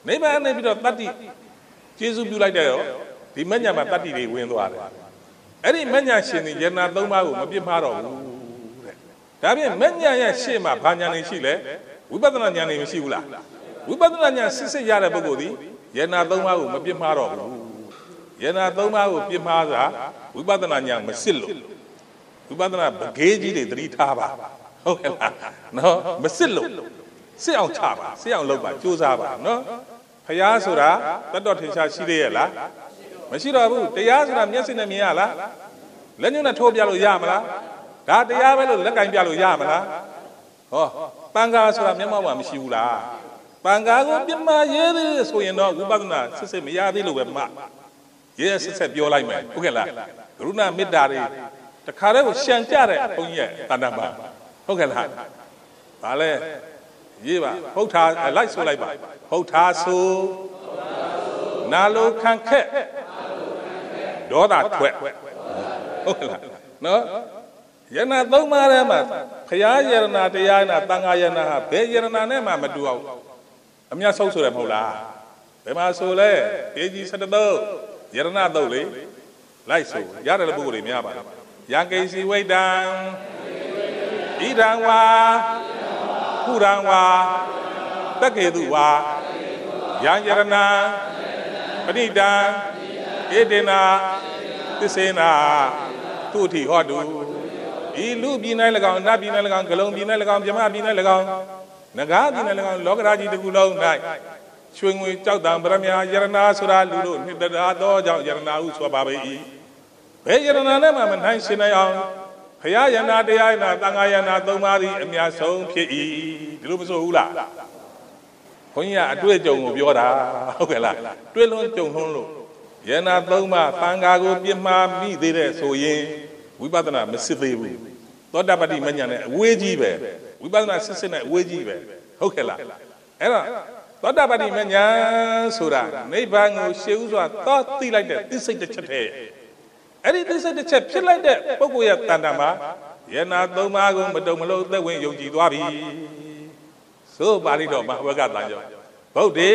နိဗ္ဗာန်နဲ့ပြီးတော့တတ္တိကျေစုပြုလိုက်တဲ့တော့ဒီမဉ္ဇဉ်မှာတတ္တိတွေဝင်သွားတယ်အဲ့ဒီမဉ္ဇဉ်ရှင်ဒီယရဏသုံးပါးကိုမပြစ်မှားတော့ဘူးတဲ့ဒါပြင်မဉ္ဇဉ်ရဲ့ရှေ့မှာဘာဉာဏ်တွေရှိလဲဝိပဿနာဉာဏ်တွေမရှိဘူးလားဝိပဿနာဉာဏ်စစ်ရတဲ့ပုဂ္ဂိုလ်ဒီယရဏသုံးပါးကိုမပြစ်မှားတော့ဘူးယရဏသုံးပါးကိုပြစ်မှားတာဝိပဿနာဉာဏ်မစစ်လို့ဝိပဿနာပကေးကြီးတွေသတိထားပါဟုတ်ကဲ့လားနော်မစစ်လို့စစ်အောင်ချပါစစ်အောင်လုပ်ပါကြိုးစားပါနော်ဖျားဆိုတာတတ်တော်ထင်ရှားရှိသေးရဲ့လားမရှိတော့ဘူးတရားဆိုတာမျက်စိနဲ့မြင်ရလားလက်ညှိုးနဲ့ထိုးပြလို့ရမလားဒါတရားပဲလို့လက်ကင်ပြလို့ရမလားဟောပန်ကာဆိုတာမျက်မှောက်မှာမရှိဘူးလားပန်ကာကိုပြမရေးသေးဆိုရင်တော့ဝိပဿနာစစ်မရသေးလို့ပဲမှရေးစစ်ပြောလိုက်မယ်ဟုတ်ကဲ့လားကရုဏာမေတ္တာတွေတခါတည်းကိုရှံကြတဲ့ဘုန်းကြီးရဲ့တဏ္ဍာပါဟုတ်ကဲ့လားဒါလဲရေးပါဟုတ်ထားလိုက်ဆိုလိုက်ပါဟုတ်ထားဆိုနာလိုခံခက်ဒေါသထွက်ဟုတ်ကဲ့လားနော်ယရဏသုံးပါးထဲမှာဘုရားယရဏတရားနာသံဃာယရဏဟာဘယ်ယရဏနဲ့မှမတူအောင်အမြတ်ဆုံးဆိုတယ်မဟုတ်လားဘယ်မှာဆိုလဲပေကြီး73ယရဏသုတ်လေလိုက်ဆိုရတယ်လို့ပုဂ္ဂိုလ်တွေများပါလားယံကိစီဝိတံဣဒံဝါကုရံဝါတက္ကေတုဝါယံယရဏပဏိတံဧတေနာသစ္စေနာသူတိဟောတုဤလူပြည်၌၎င်းနတ်ပြည်၌၎င်းဂလုံပြည်၌၎င်းမြမပြည်၌၎င်းနဂါပြည်၌၎င်းလောကရာကြီးတစ်ခုလုံး၌ရွှေငွေကြောက်တံပရမယယရဏဆိုတာလူတို့နှစ်တရားသောကြောင့်ယရဏဟုဆိုပါပေ၏ဘယ်ယရဏနဲ့မှမနိုင်ရှင်နိုင်အောင်ဘုရားယနာတရားနာသံဃာယနာသုံးပါးသည်အများဆုံးဖြစ်၏ဒီလိုမဆိုဘူးလားဘုန်းကြီးကအတွေ့အကြုံကိုပြောတာဟုတ်ကဲ့လားတွေ့လွန်ကြုံလွန်းလို့ယနာသုံးပါးသံဃာကိုပြစ်မှားမိသေးတဲ့ဆိုရင်ဝိပဿနာမစစ်သေးဘူးသောတာပတိမဉ္ဇဉ်နဲ့အဝေးကြီးပဲဝိပဿနာစစ်နဲ့အဝေးကြီးပဲဟုတ်ကဲ့လားအဲ့တော့သောတာပတိမဉ္ဇဉ်ဆိုတာနိဗ္ဗာန်ကိုရှေ့ဥစွာသောသိလိုက်တဲ့သိစိတ်တစ်ချက်တည်းအဲ့ဒီသိစိတ်တစ်ချက်ဖြစ်လိုက်တဲ့ပုဂ္ဂိုလ်ရဲ့တဏ္ဍာမှာယနာသုံးပါးကိုမတုံမလုံးသက်ဝင်ယုံကြည်သွားပြီဆိုပါဠိတော်မဟာဝကတန်ကြောဗုဒ္ဓေ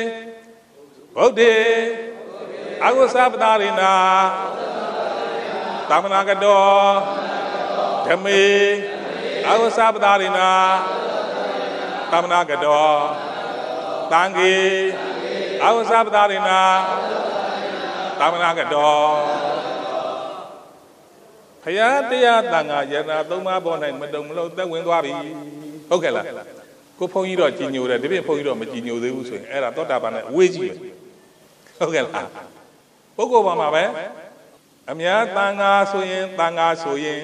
အဂုသပတာရိနာသမနာကတောဓမေအဂုသပတာရိနာသမနာကတောတံဃေအဂုသပတာရိနာသမနာကတောဘုရားတရားသံဃာယရဏသုံးပါးပေါ်၌မတုံမလုံးသက်ဝင်သွားပြီဟုတ်ကဲ့လားကိုဘုန်းကြီးတော့ကြီးညိုတယ်ဒီပြင်ဘုန်းကြီးတော့မကြီးညိုသေးဘူးဆိုရင်အဲ့ဒါသောတာပန်နဲ့အဝေးကြီးပဲဟုတ်ကဲ့လားပုဂ္ဂိုလ်ပေါ်မှာပဲအများသံဃာဆိုရင်သံဃာလို့ဆိုရင်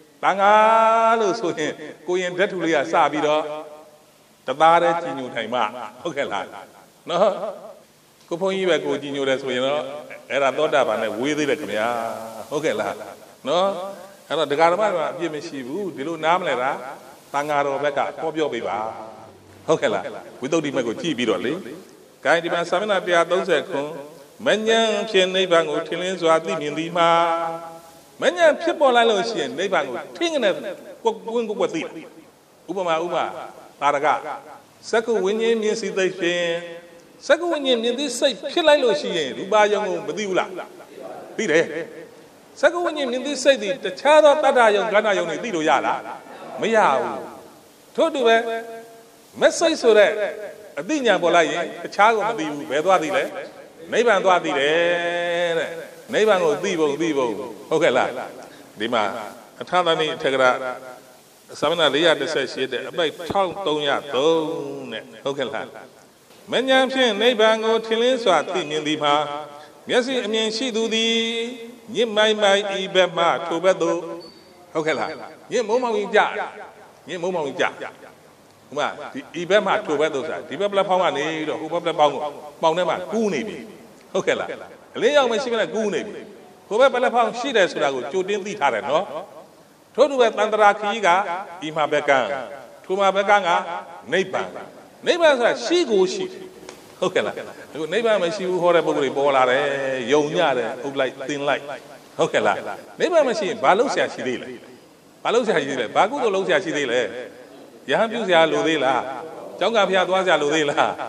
ကိုရင်ဓာတ်ထူလေးကစပြီးတော့တသားတည်းကြီးညိုထိုင်မှဟုတ်ကဲ့လားနော်ကိုဘုန်းကြီးပဲကိုကြီးညိုတယ်ဆိုရင်တော့အဲ့ဒါသောတာပန်နဲ့ဝေးသေးတယ်ခင်ဗျာဟုတ်ကဲ့လားနော်အဲ့တော့ဒကာဓမ္မတွေကအပြစ်မရှိဘူးဒီလိုနားမလဲတာသံဃာတော်ဘက်ကဟောပြောပေးပါဟုတ်ကဲ့လားဝိသုဒ္ဓိမက်ကိုကြည့်ပြီးတော့လေဂိုင်းဒီမှာသာမဏေ130ခုမဉ္ဇဉ်ဖြင့်နိဗ္ဗာန်ကိုထင်လင်းစွာသိမြင်သည်မှာမဉ္ဇဉ်ဖြစ်ပေါ်လာလို့ရှိရင်နိဗ္ဗာန်ကိုထင်ကနေကိုယ်သိဥပမာတာရကစက္ကုဝိညာဉ်မြင်စီသိဖြင့်စက္ကုဝိညာဉ်မြင်သိစိတ်ဖြစ်လိုက်လို့ရှိရင်ရူပယုံကိုမသိဘူးလားသိတယ်စက္ကုဝိညာဉ်မြင်သိစိတ်ဒီတခြားသောတတ္တယုံကဏ္ဍယုံတွေသိလို့ရလားမရဘူးထို့တူပဲမစိတ်ဆိုတဲ့အသိဉာဏ်ပေါ်လိုက်ရင်တခြားကိုမသိဘူးဘယ်သွားသိလဲနိဗ္ဗာန်သွားသိတယ်တဲ့နိဗ္ဗာန်ကိုသိဖို့ဟုတ်ကဲ့လားဒီမှာအထာသနိအထက်ကရာသာမဏေ418တဲ့အပိုက်1303တဲ့ဟုတ်ကဲ့လားမဉ္ဇဉ်ဖြင့်နိဗ္ဗာန်ကိုထင်လင်းစွာသိမြင်သည်မှာမျက်စိအမြင်ရှိသူသည်ညစ်မိုင်ဤဘက်မှထိုဘက်သို့ဟုတ်ကဲ့လားညစ်မုံမောင်ကြီးကြညစ်မုံမောင်ကြီးကြဥမာဒီဘက်မှထိုဘက်သို့ဆိုတာဒီဘက်ပလက်ဖောင်းကနေတော့ဟိုဘက်ပလက်ဖောင်းကိုပေါင်ထဲမှာကူးနေပြီဟုတ်ကဲ့လားအလင်းရောက်မရှိမနဲ့ကူးနေပြီဟိုဘက်ပလက်ဖောင်းရှိတယ်ဆိုတာကိုကြိုတင်းသိထားတယ်နော်ထို့တူပဲတန္တရာခီးကဒီမှာဘက်ကန်းထိုမှာဘက်ကန်းကနိဗ္ဗာန်ဆိုတာရှိကိုရှိဟုတ်ကဲ့လားအခုနိဗ္ဗာန်မရှိဘူးဟောတဲ့ပုဂ္ဂိုလ်တွေပေါ်လာတယ်ယုံညတယ်ဥပလိုက်သင်လိုက်ဟုတ်ကဲ့လားနိဗ္ဗာန်မရှိရင်ဘာလို့ဆရာရှိသေးလဲဘာကုသိုလ်လုပ်ဆရာရှိသေးလဲယဟန်ပြုဆရာလိုသေးလားကျောင်းကဖျားသွားဆရာလိုသေးလားဟ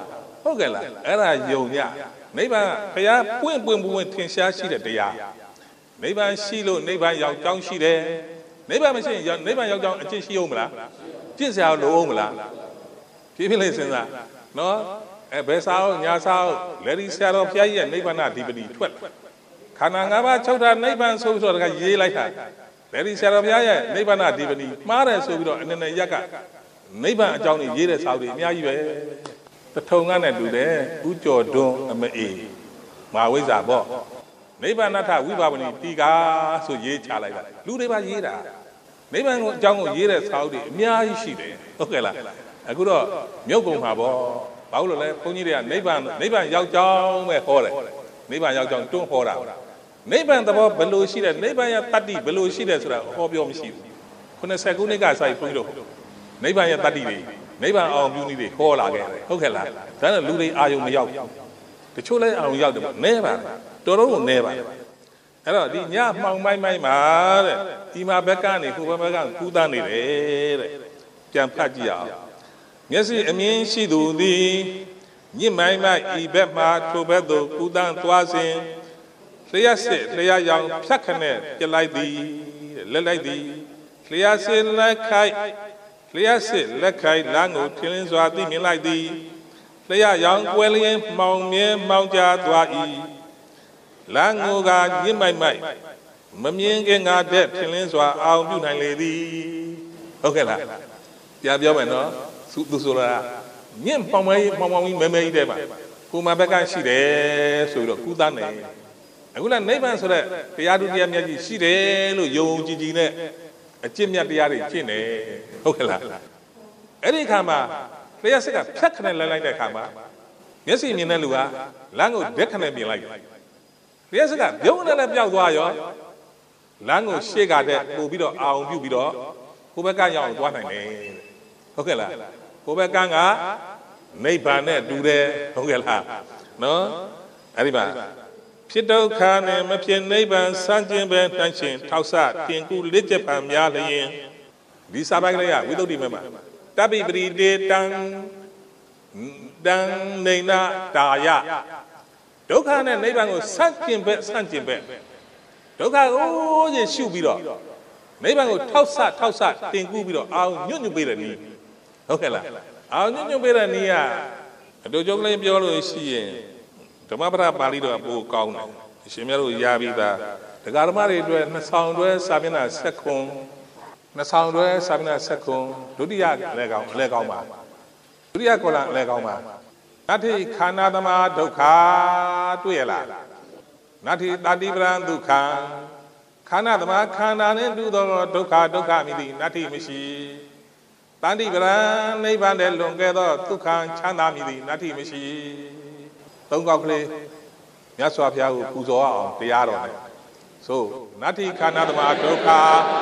ဟုတ်ကဲ့လားအဲ့ဒါယုံညနိဗ္ဗာန်ဘုရားပွင့်ထင်ရှားရှိတဲ့တရားနိဗ္ဗာန်ရှိလို့နိဗ္ဗာန်ရောက်ကြောင်းရှိတယ်နိဗ္ဗာန်မရှိရင်နိဗ္ဗာန်ရောက်ကြောင်းအကျင့်ရှိအောင်မလားကျင့်စရာလိုအောင်မလားပြည့်ပြည့်လေးစဉ်းစားနော်ဘယ်စာအောင်ညာစာအောင်လက်ဒီဆရာတော်ဘုရားကြီးရဲ့နိဗ္ဗာန်အဓိပတိထွက်ခန္ဓာ၅ပါး၆ဓာတ်နိဗ္ဗာန်ဆိုပြီးတော့ရေးလိုက်တာလက်ဒီဆရာတော်ဘုရားရဲ့နိဗ္ဗာန်အဓိပတိမှားတယ်ဆိုပြီးတော့အနေနဲ့ရက်ကနိဗ္ဗာန်အကြောင်းကြီးရေးတဲ့စာအုပ်တွေအများကြီးပဲတထုံကနဲ့တူတယ်ဥကျော်တွန်းအမအေးမာဝိဇ္ဇာပေါ့နိဗ္ဗာန်ထဝိပါဝဏီတိကာဆိုရေးချလိုက်တာလူတွေပါရေးတာနိဗ္ဗာန်ကိုအကြောင်းကိုရေးတဲ့စာအုပ်တွေအများကြီးရှိတယ်ဟုတ်ကဲ့လားအခုတော့မြုပ်ကုန်ပါပေါ့ဘာလို့လဲဘုန်းကြီးတွေကနိဗ္ဗာန်ရောက်ကြောင်းပဲဟောတယ်နိဗ္ဗာန်ရောက်ကြောင်းတွန်းဟောတာနိဗ္ဗာန်သဘောဘယ်လိုရှိတယ်နိဗ္ဗာန်ရဲ့တတ္တိဘယ်လိုရှိတယ်ဆိုတာဟောပြောမရှိဘူး90ခုနှစ်ကစာရေးဘုန်းကြီးတို့နိဗ္ဗာန်ရဲ့တတ္တိတွေနိဗ္ဗာန်အောင်ပြုနည်းတွေဟောလာခဲ့တယ်ဟုတ်ကဲ့လားဒါနဲ့လူတွေအာယုံမရောက်တချို့လဲအာယုံရောက်တယ်ပေါ့နဲပါတော်တော်ကိုနဲပါအဲ့တော့ဒီညမှောင်မိုင်းမှာတဲ့ဒီမှာဘက်ကနေကိုဘက်ကကူးသားနေတယ်တဲ့ပြန်ဖတ်ကြည့်အောင်မျက်စိအမြင်ရှိသူသည်ညစ်မိုင်းဤဘက်မှထိုဘက်သို့ကူးသားသွားစဉ်လျှက်စစ်လျှက်ရောင်ဖြတ်ခနဲ့ပြလိုက်သည်လက်လိုက်သည်လျှက်စစ်လက်ခိုက်လျှက်စစ်လက်ခိုက်လမ်းကိုထင်းလင်းစွာသိမြင်လိုက်သည်လျှက်ရောင်ကွယ်လျင်မှောင်မြဲမှောင်ကြသွား၏လမ်းကိုကညစ်မိုက်မမြင်ခင်ငါတဲ့ထင်းလင်းစွာအောင်ပြုနိုင်လေသည်ဟုတ်ကဲ့လားပြန်ပြောမယ်နော်သူဆိုလာညစ်ပေါင်မဲမဲကြီးတဲ့ပါကိုမဘက်ကရှိတယ်ဆိုပြီးတော့ကူးသားနေအခုလည်းနိဗ္ဗာန်ဆိုတဲ့တရားသူတရားမြတ်ကြီးရှိတယ်လို့ယုံကြည်နဲ့အကျင့်မြတ်တရားတွေကျင့်တယ်ဟုတ်ကဲ့လားအဲ့ဒီခါမှာလျှက်စစ်ကဖြတ်ခနဲ့လိုက်တဲ့ခါမှာမျက်စိမြင်တဲ့လူကလမ်းကိုဓက်ခနဲ့မြင်လိုက်တယ်လျှက်စစ်ကပြုံးနဲ့လည်းပျောက်သွားရောလမ်းကိုရှေ့ကတဲ့ပို့ပြီးတော့အောင်ပြုပြီးတော့ကိုဘက်ကရောက်သွားနိုင်တယ်ဟုတ်ကဲ့လားကိုဘက်ကနိဗ္ဗာန်နဲ့တူတယ်ဟုတ်ကဲ့လားနော်အဲ့ဒီမှာဖြစ်ဒုက္ခနဲ့မဖြစ်နိဗ္ဗာန်စံကျင်ပဲတန်ရှင်ထောက်ဆတင်ကူလက်ချက်ပံများလျင်ဒီစာပိုက်ကလေးကဝိသုဒ္ဓိမမှာတပိပရိတေတံနေနာတာယဒုက္ခနဲ့နိဗ္ဗာန်ကိုစံကျင်ပဲဒုက္ခကိုချင်းရှုပြီးတော့နိဗ္ဗာန်ကိုထောက်ဆတင်ကူပြီးတော့အောင်ညွတ်ပေးတဲ့နည်းဟုတ်ကဲ့လားအောင်ညွတ်ပေးတဲ့နည်းကအတူကျုံးလေးပြောလို့ရှိရင်ဓမ္မပဒပါဠိတော်ပိုကောင်းတယ်အရှင်မြတ်တို့ရပြီးသားဒကာဓမ္မတွေအတွက်နှစ်ဆောင်တွဲစာမျက်နှာဆက်ခွန်နှစ်ဆောင်တွဲစာမျက်နှာဆက်ခွန်ဒုတိယလည်းကောင်းပါဒုတိယကောလလည်းကောင်းပါနတ္ထိခန္ဓာသမဒုက္ခတွေ့ရလားနတ္ထိတာတိပရံဒုက္ခခန္ဓာသမခန္ဓာနဲ့တူသောဒုက္ခမိသည်နတ္ထိမရှိတန်တိပရံနိဗ္ဗာန်တဲ့လွန်ကဲသောဒုက္ခချမ်းသာမိသည်နတ္ထိမရှိသုံးကောက်ကလေးမြတ်စွာဘုရားကိုပူဇော်အောင်တရားတော်နဲ့ဆိုနတ္ထိခန္ဓာသမဒုက္ခ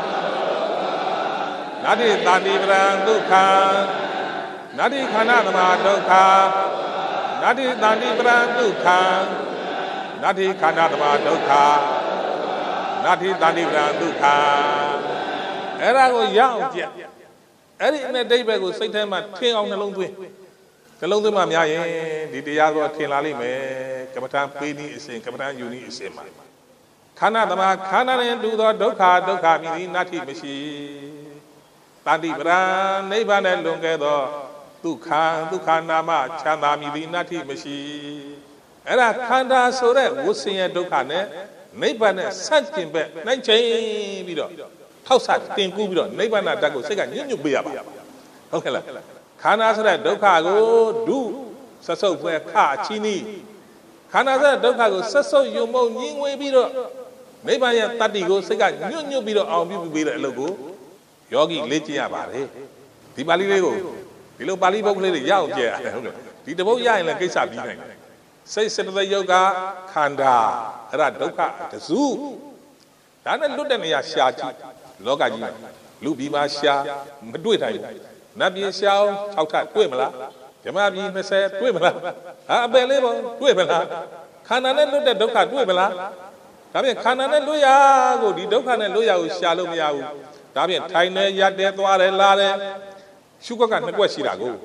နတ္ထိတာတိပရံဒုက္ခနတ္ထိခန္ဓာသမဒုက္ခနတ္ထိတာတိပရံဒုက္ခနတ္ထိခန္ဓာသမဒုက္ခနတ္ထိတာတိပရံဒုက္ခအဲ့ဒါကိုရအောင်ကြည့်အဲ့ဒီနဲ့အိဗယ်ကိုစိတ်ထဲမှာထင်အောင်နှလုံးသွင်းမှများရင်ဒီတရားကိုထင်လာလိမ့်မယ်ကမ္မထာပေးနည်းအစဉ်ကမ္မထာယူနည်းအစဉ်မှာခန္ဓာသမခန္ဓာနဲ့တူသောဒုက္ခမိသည်နတ္ထိမရှိတန်တိပရံနိဗ္ဗာန်နဲ့လွန်ကဲသောဒုက္ခနာမချမ်းသာမိသည်နတ္ထိမရှိအဲ့ဒါခန္ဓာဆိုတဲ့ဝဆင်းရဲဒုက္ခနဲ့နိဗ္ဗာန်နဲ့ဆန့်ကျင်ဘက်နိုင်ချိန်ပြီးတော့ထောက်ဆတင်ကူးပြီးတော့နိဗ္ဗာန်ဓာတ်ကိုစိတ်ကညှို့ပေးရပါဟုတ်ကဲ့လားခန္ဓာဆိုတဲ့ဒုက္ခကိုဒုစဆုပ်ဖွဲ့ခအချင်းဤခန္ဓာဆိုတဲ့ဒုက္ခကိုဆက်ဆုပ်ယုံမုံညင်ဝေပြီးတော့နိဗ္ဗာန်ရဲ့တတ္တိကိုစိတ်ကညှို့ပြီးတော့အောင်ပြုပေးတဲ့အလုပ်ကိုယောဂီလေ့ကျင့်ရပါတယ်ဒီပါဠိလေးကိုဒီလိုပါဠိပုဒ်ကလေးတွေရအောင်ကြည့်ရတယ်ဟုတ်တယ်ဒီတပုတ်ရရင်လည်းကိစ္စပြီးနိုင်တယ်စိတ်စေတသိက်ယုတ်ကခန္ဓာအဲ့ဒါဒုက္ခတစုဒါနဲ့လွတ်တဲ့နေရာရှာကြည့်လောကကြီးလူပြီးမှရှာမတွေ့တိုင်းနတ်ပြည်ရှာအောင်6ထပ်တွေ့မလားဓမ္မပြည်20တွေ့မလားအပယ်လေးပေါ့တွေ့မလားခန္ဓာနဲ့လွတ်တဲ့ဒုက္ခတွေ့မလားဒါပြန်ခန္ဓာနဲ့လွတ်ရကိုဒီဒုက္ခနဲ့လွတ်ရကိုရှာလို့မရဘူးဒါပြန်ထိုင်နေရက်တယ်သွားတယ်လာတယ်ရှုခွက်က2ခွက်ရှိတာကို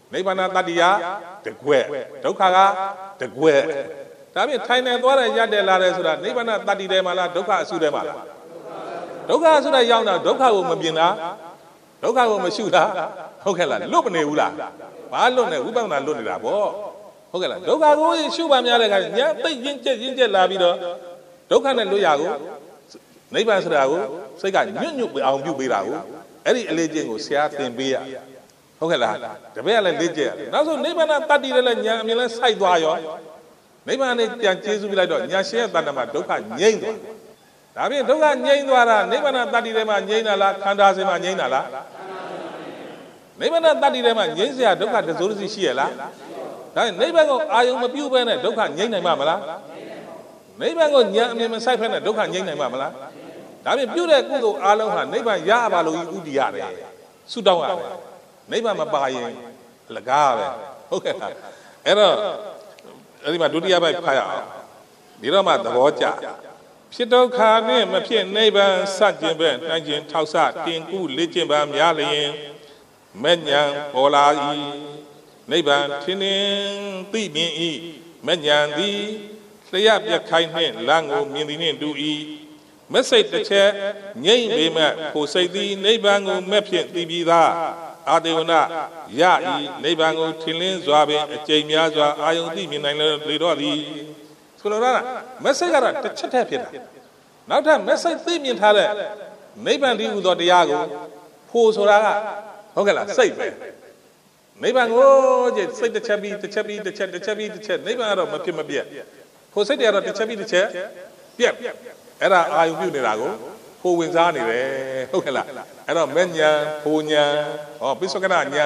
နိဗ္ဗာန်တတ္တိယတကွက်ဒုက္ခကတကွက်ဒါဖြင့်ထိုင်နေသွားတဲ့ရက်တယ်လာတယ်ဆိုတာနိဗ္ဗာန်တတ္တိထဲမှာလားဒုက္ခအစုထဲမှာလားဒုက္ခအစုထဲရောက်တာဒုက္ခကိုမမြင်တာဒုက္ခကိုမရှုတာဟုတ်ကဲ့လားလွတ်မနေဘူးလားဘာလွတ်နေဝိပဿနာလွတ်နေတာပေါ့ဟုတ်ကဲ့လားဒုက္ခကိုရှုပါများတဲ့အခါညာသိရင်းကျက်လာပြီးတော့ဒုက္ခနဲ့လွတ်ရကိုနိဗ္ဗာန်ဆိုတာကိုစိတ်ကညွတ်အောင်ပြုပေးတာကိုအဲ့ဒီအလေးချင်းကိုဆရာသင်ပေးရဟုတ်ကဲ့လားတပည့်ကလည်းလေ့ကျက်ရတယ်နောက်ဆုံးနိဗ္ဗာန်တတ္တိလည်းညာအမြင်လဲစိုက်သွားရောနိဗ္ဗာန်နဲ့ပြန်ကျေးဇူးပြုလိုက်တော့ညာရှင်ရဲ့တဏ္ဍမှာဒုက္ခငြိမ့်သွားဒါဖြင့်ဒုက္ခငြိမ့်သွားတာနိဗ္ဗာန်တတ္တိထဲမှာငြိမ့်တာလားခန္ဓာစင်မှာငြိမ့်တာလားနိဗ္ဗာန်တတ္တိထဲမှာငြိမ့်เสียဒုက္ခတစိုးတစီရှိရလားဒါနိဗ္ဗာန်ကိုအာယုံမပြုတ်ဘဲနဲ့ဒုက္ခငြိမ့်နိုင်မှာမလားနိဗ္ဗာန်ကိုညာအမြင်မစိုက်ဖက်နဲ့ဒုက္ခငြိမ့်နိုင်မှာမလားဒါဖြင့်ပြုတဲ့ကုသိုလ်အားလုံးဟာနိဗ္ဗာန်ရပါလို့ဥတည်ရတယ်ဆုတောင်းရတယ်နိဗ္ဗာန်မပါရင်လကားပဲဟုတ်ကဲ့လားအဲ့တော့အဲ့ဒီမှာဒုတိယပိုက်ဖတ်ရအောင်ဒီတော့မှသဘောကျဖြစ်ဒုက္ခနှင့်မဖြစ်နိဗ္ဗာန်စัจခြင်းပဲနှိုင်းခြင်းထောက်ဆတင်ကုလေ့ကျင့်ပါများလျင်မဲ့ညာပေါ်လာ၏နိဗ္ဗာန်ထင်းနှင်းသိမြင်၏မဲ့ညာသည်လျှက်ပြခိုင်းနှင့်လမ်းကိုမြင်သည်နှင့်တူ၏မက်စိတ်တစ်ချက်ငြိမ့်ပေမဲ့ကိုစိတ်သည်နိဗ္ဗာန်ကိုမဲ့ဖြင့်သိပြီးသားအာတေဝနာရ၏နိဗ္ဗာန်ကိုထင်လင်းစွာပင်အကျိန်များစွာအာယုန်သိမြင်နိုင်လေတော့သည်ဆိုလိုတာမက်စိတ်ကတော့တစ်ချက်တည်းဖြစ်တာနောက်ထပ်မက်စိတ်သိမြင်ထားတဲ့နိဗ္ဗာန်တည်းဟူသောတရားကိုဖို့ဆိုတာကဟုတ်ကဲ့လားစိတ်ပဲနိဗ္ဗာန်ကိုကြည့်စိတ်တစ်ချက်ပြီးတစ်ချက်ပြီးတစ်ချက်နိဗ္ဗာန်ကတော့မဖြစ်မပြတ်ဖို့စိတ်တွေကတော့တစ်ချက်ပြီးတစ်ချက်ပြတ်အဲ့ဒါအာယုပြုနေတာကိုဖို့ဝင်စားနေတယ်ဟုတ်ကဲ့လားအဲ့တော့မဲ့ညာဖို့ညာဟောပိဿကနာညာ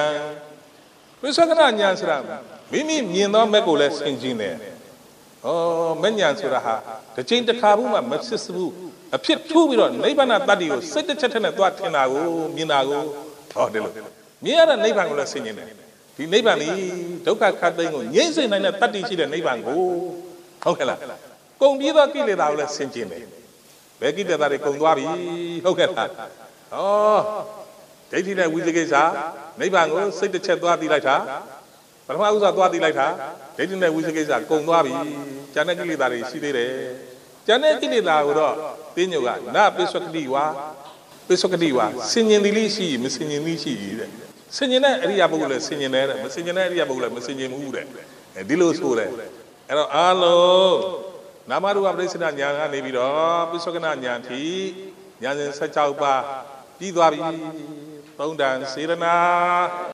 ဆိုတာမိမိမြင်သောမဲ့ကိုလည်းဆင်ခြင်တယ်ဩမဲ့ညာဆိုတာဟာတစ်ချိန်တစ်ခါဘူးမှမဖြစ်ဘူးအဖြစ်ထူးပြီးတော့နိဗ္ဗာန်တတ္တိကိုစိတ်တစ်ချက်ထက်နဲ့သွားထင်တာကိုမြင်တာကိုဟောတယ်လို့မြင်ရတဲ့နိဗ္ဗာန်ကိုလည်းဆင်ခြင်တယ်ဒီနိဗ္ဗာန်ကြီးဒုက္ခခတ်သိမ်းကိုငြိမ့်စေနိုင်တဲ့တတ္တိရှိတဲ့နိဗ္ဗာန်ကိုဟုတ်ကဲ့လားကုန်ပြီးသောကိလေသာကိုလည်းဆင်ခြင်တယ်ဘယ်ကိလေသာတွေကုန်သွားပြီဟုတ်ကဲ့လားဩဒိဋ္ဌိနဲ့ဝိသေကိစ္စနိဗ္ဗာန်ကိုစိတ်တစ်ချက်သွားသိလိုက်တာပထမဥစ္စာသွားသိလိုက်တာဒိဋ္ဌိနဲ့ဝိသေကိစ္စကုန်သွားပြီဉာဏ်နဲ့ကိလေသာတွေရှိသေးတယ်ဉာဏ်နဲ့ကိလေသာကိုတော့သိညုတ်ကနာပိဿကတိဝါဆင်ញင်သည်လေးရှိမဆင်ញင်သည်ရှိတဲ့ဆင်ញင်တဲ့အရိယာပုဂ္ဂိုလ်လည်းဆင်ញင်တယ်မဆင်ញင်တဲ့အရိယာပုဂ္ဂိုလ်လည်းမဆင်ញင်ဘူးတဲ့ဒီလိုဆိုတယ်အဲ့တော့အားလုံးနာမရူပပရိစ္ဆေဒဉာဏ်ကနေပြီးတော့ပိဿကနာဉာဏ်ထိဉာဏ်စဉ်16ပါးပြီးသွားပြီသုံးတန်စေရနာ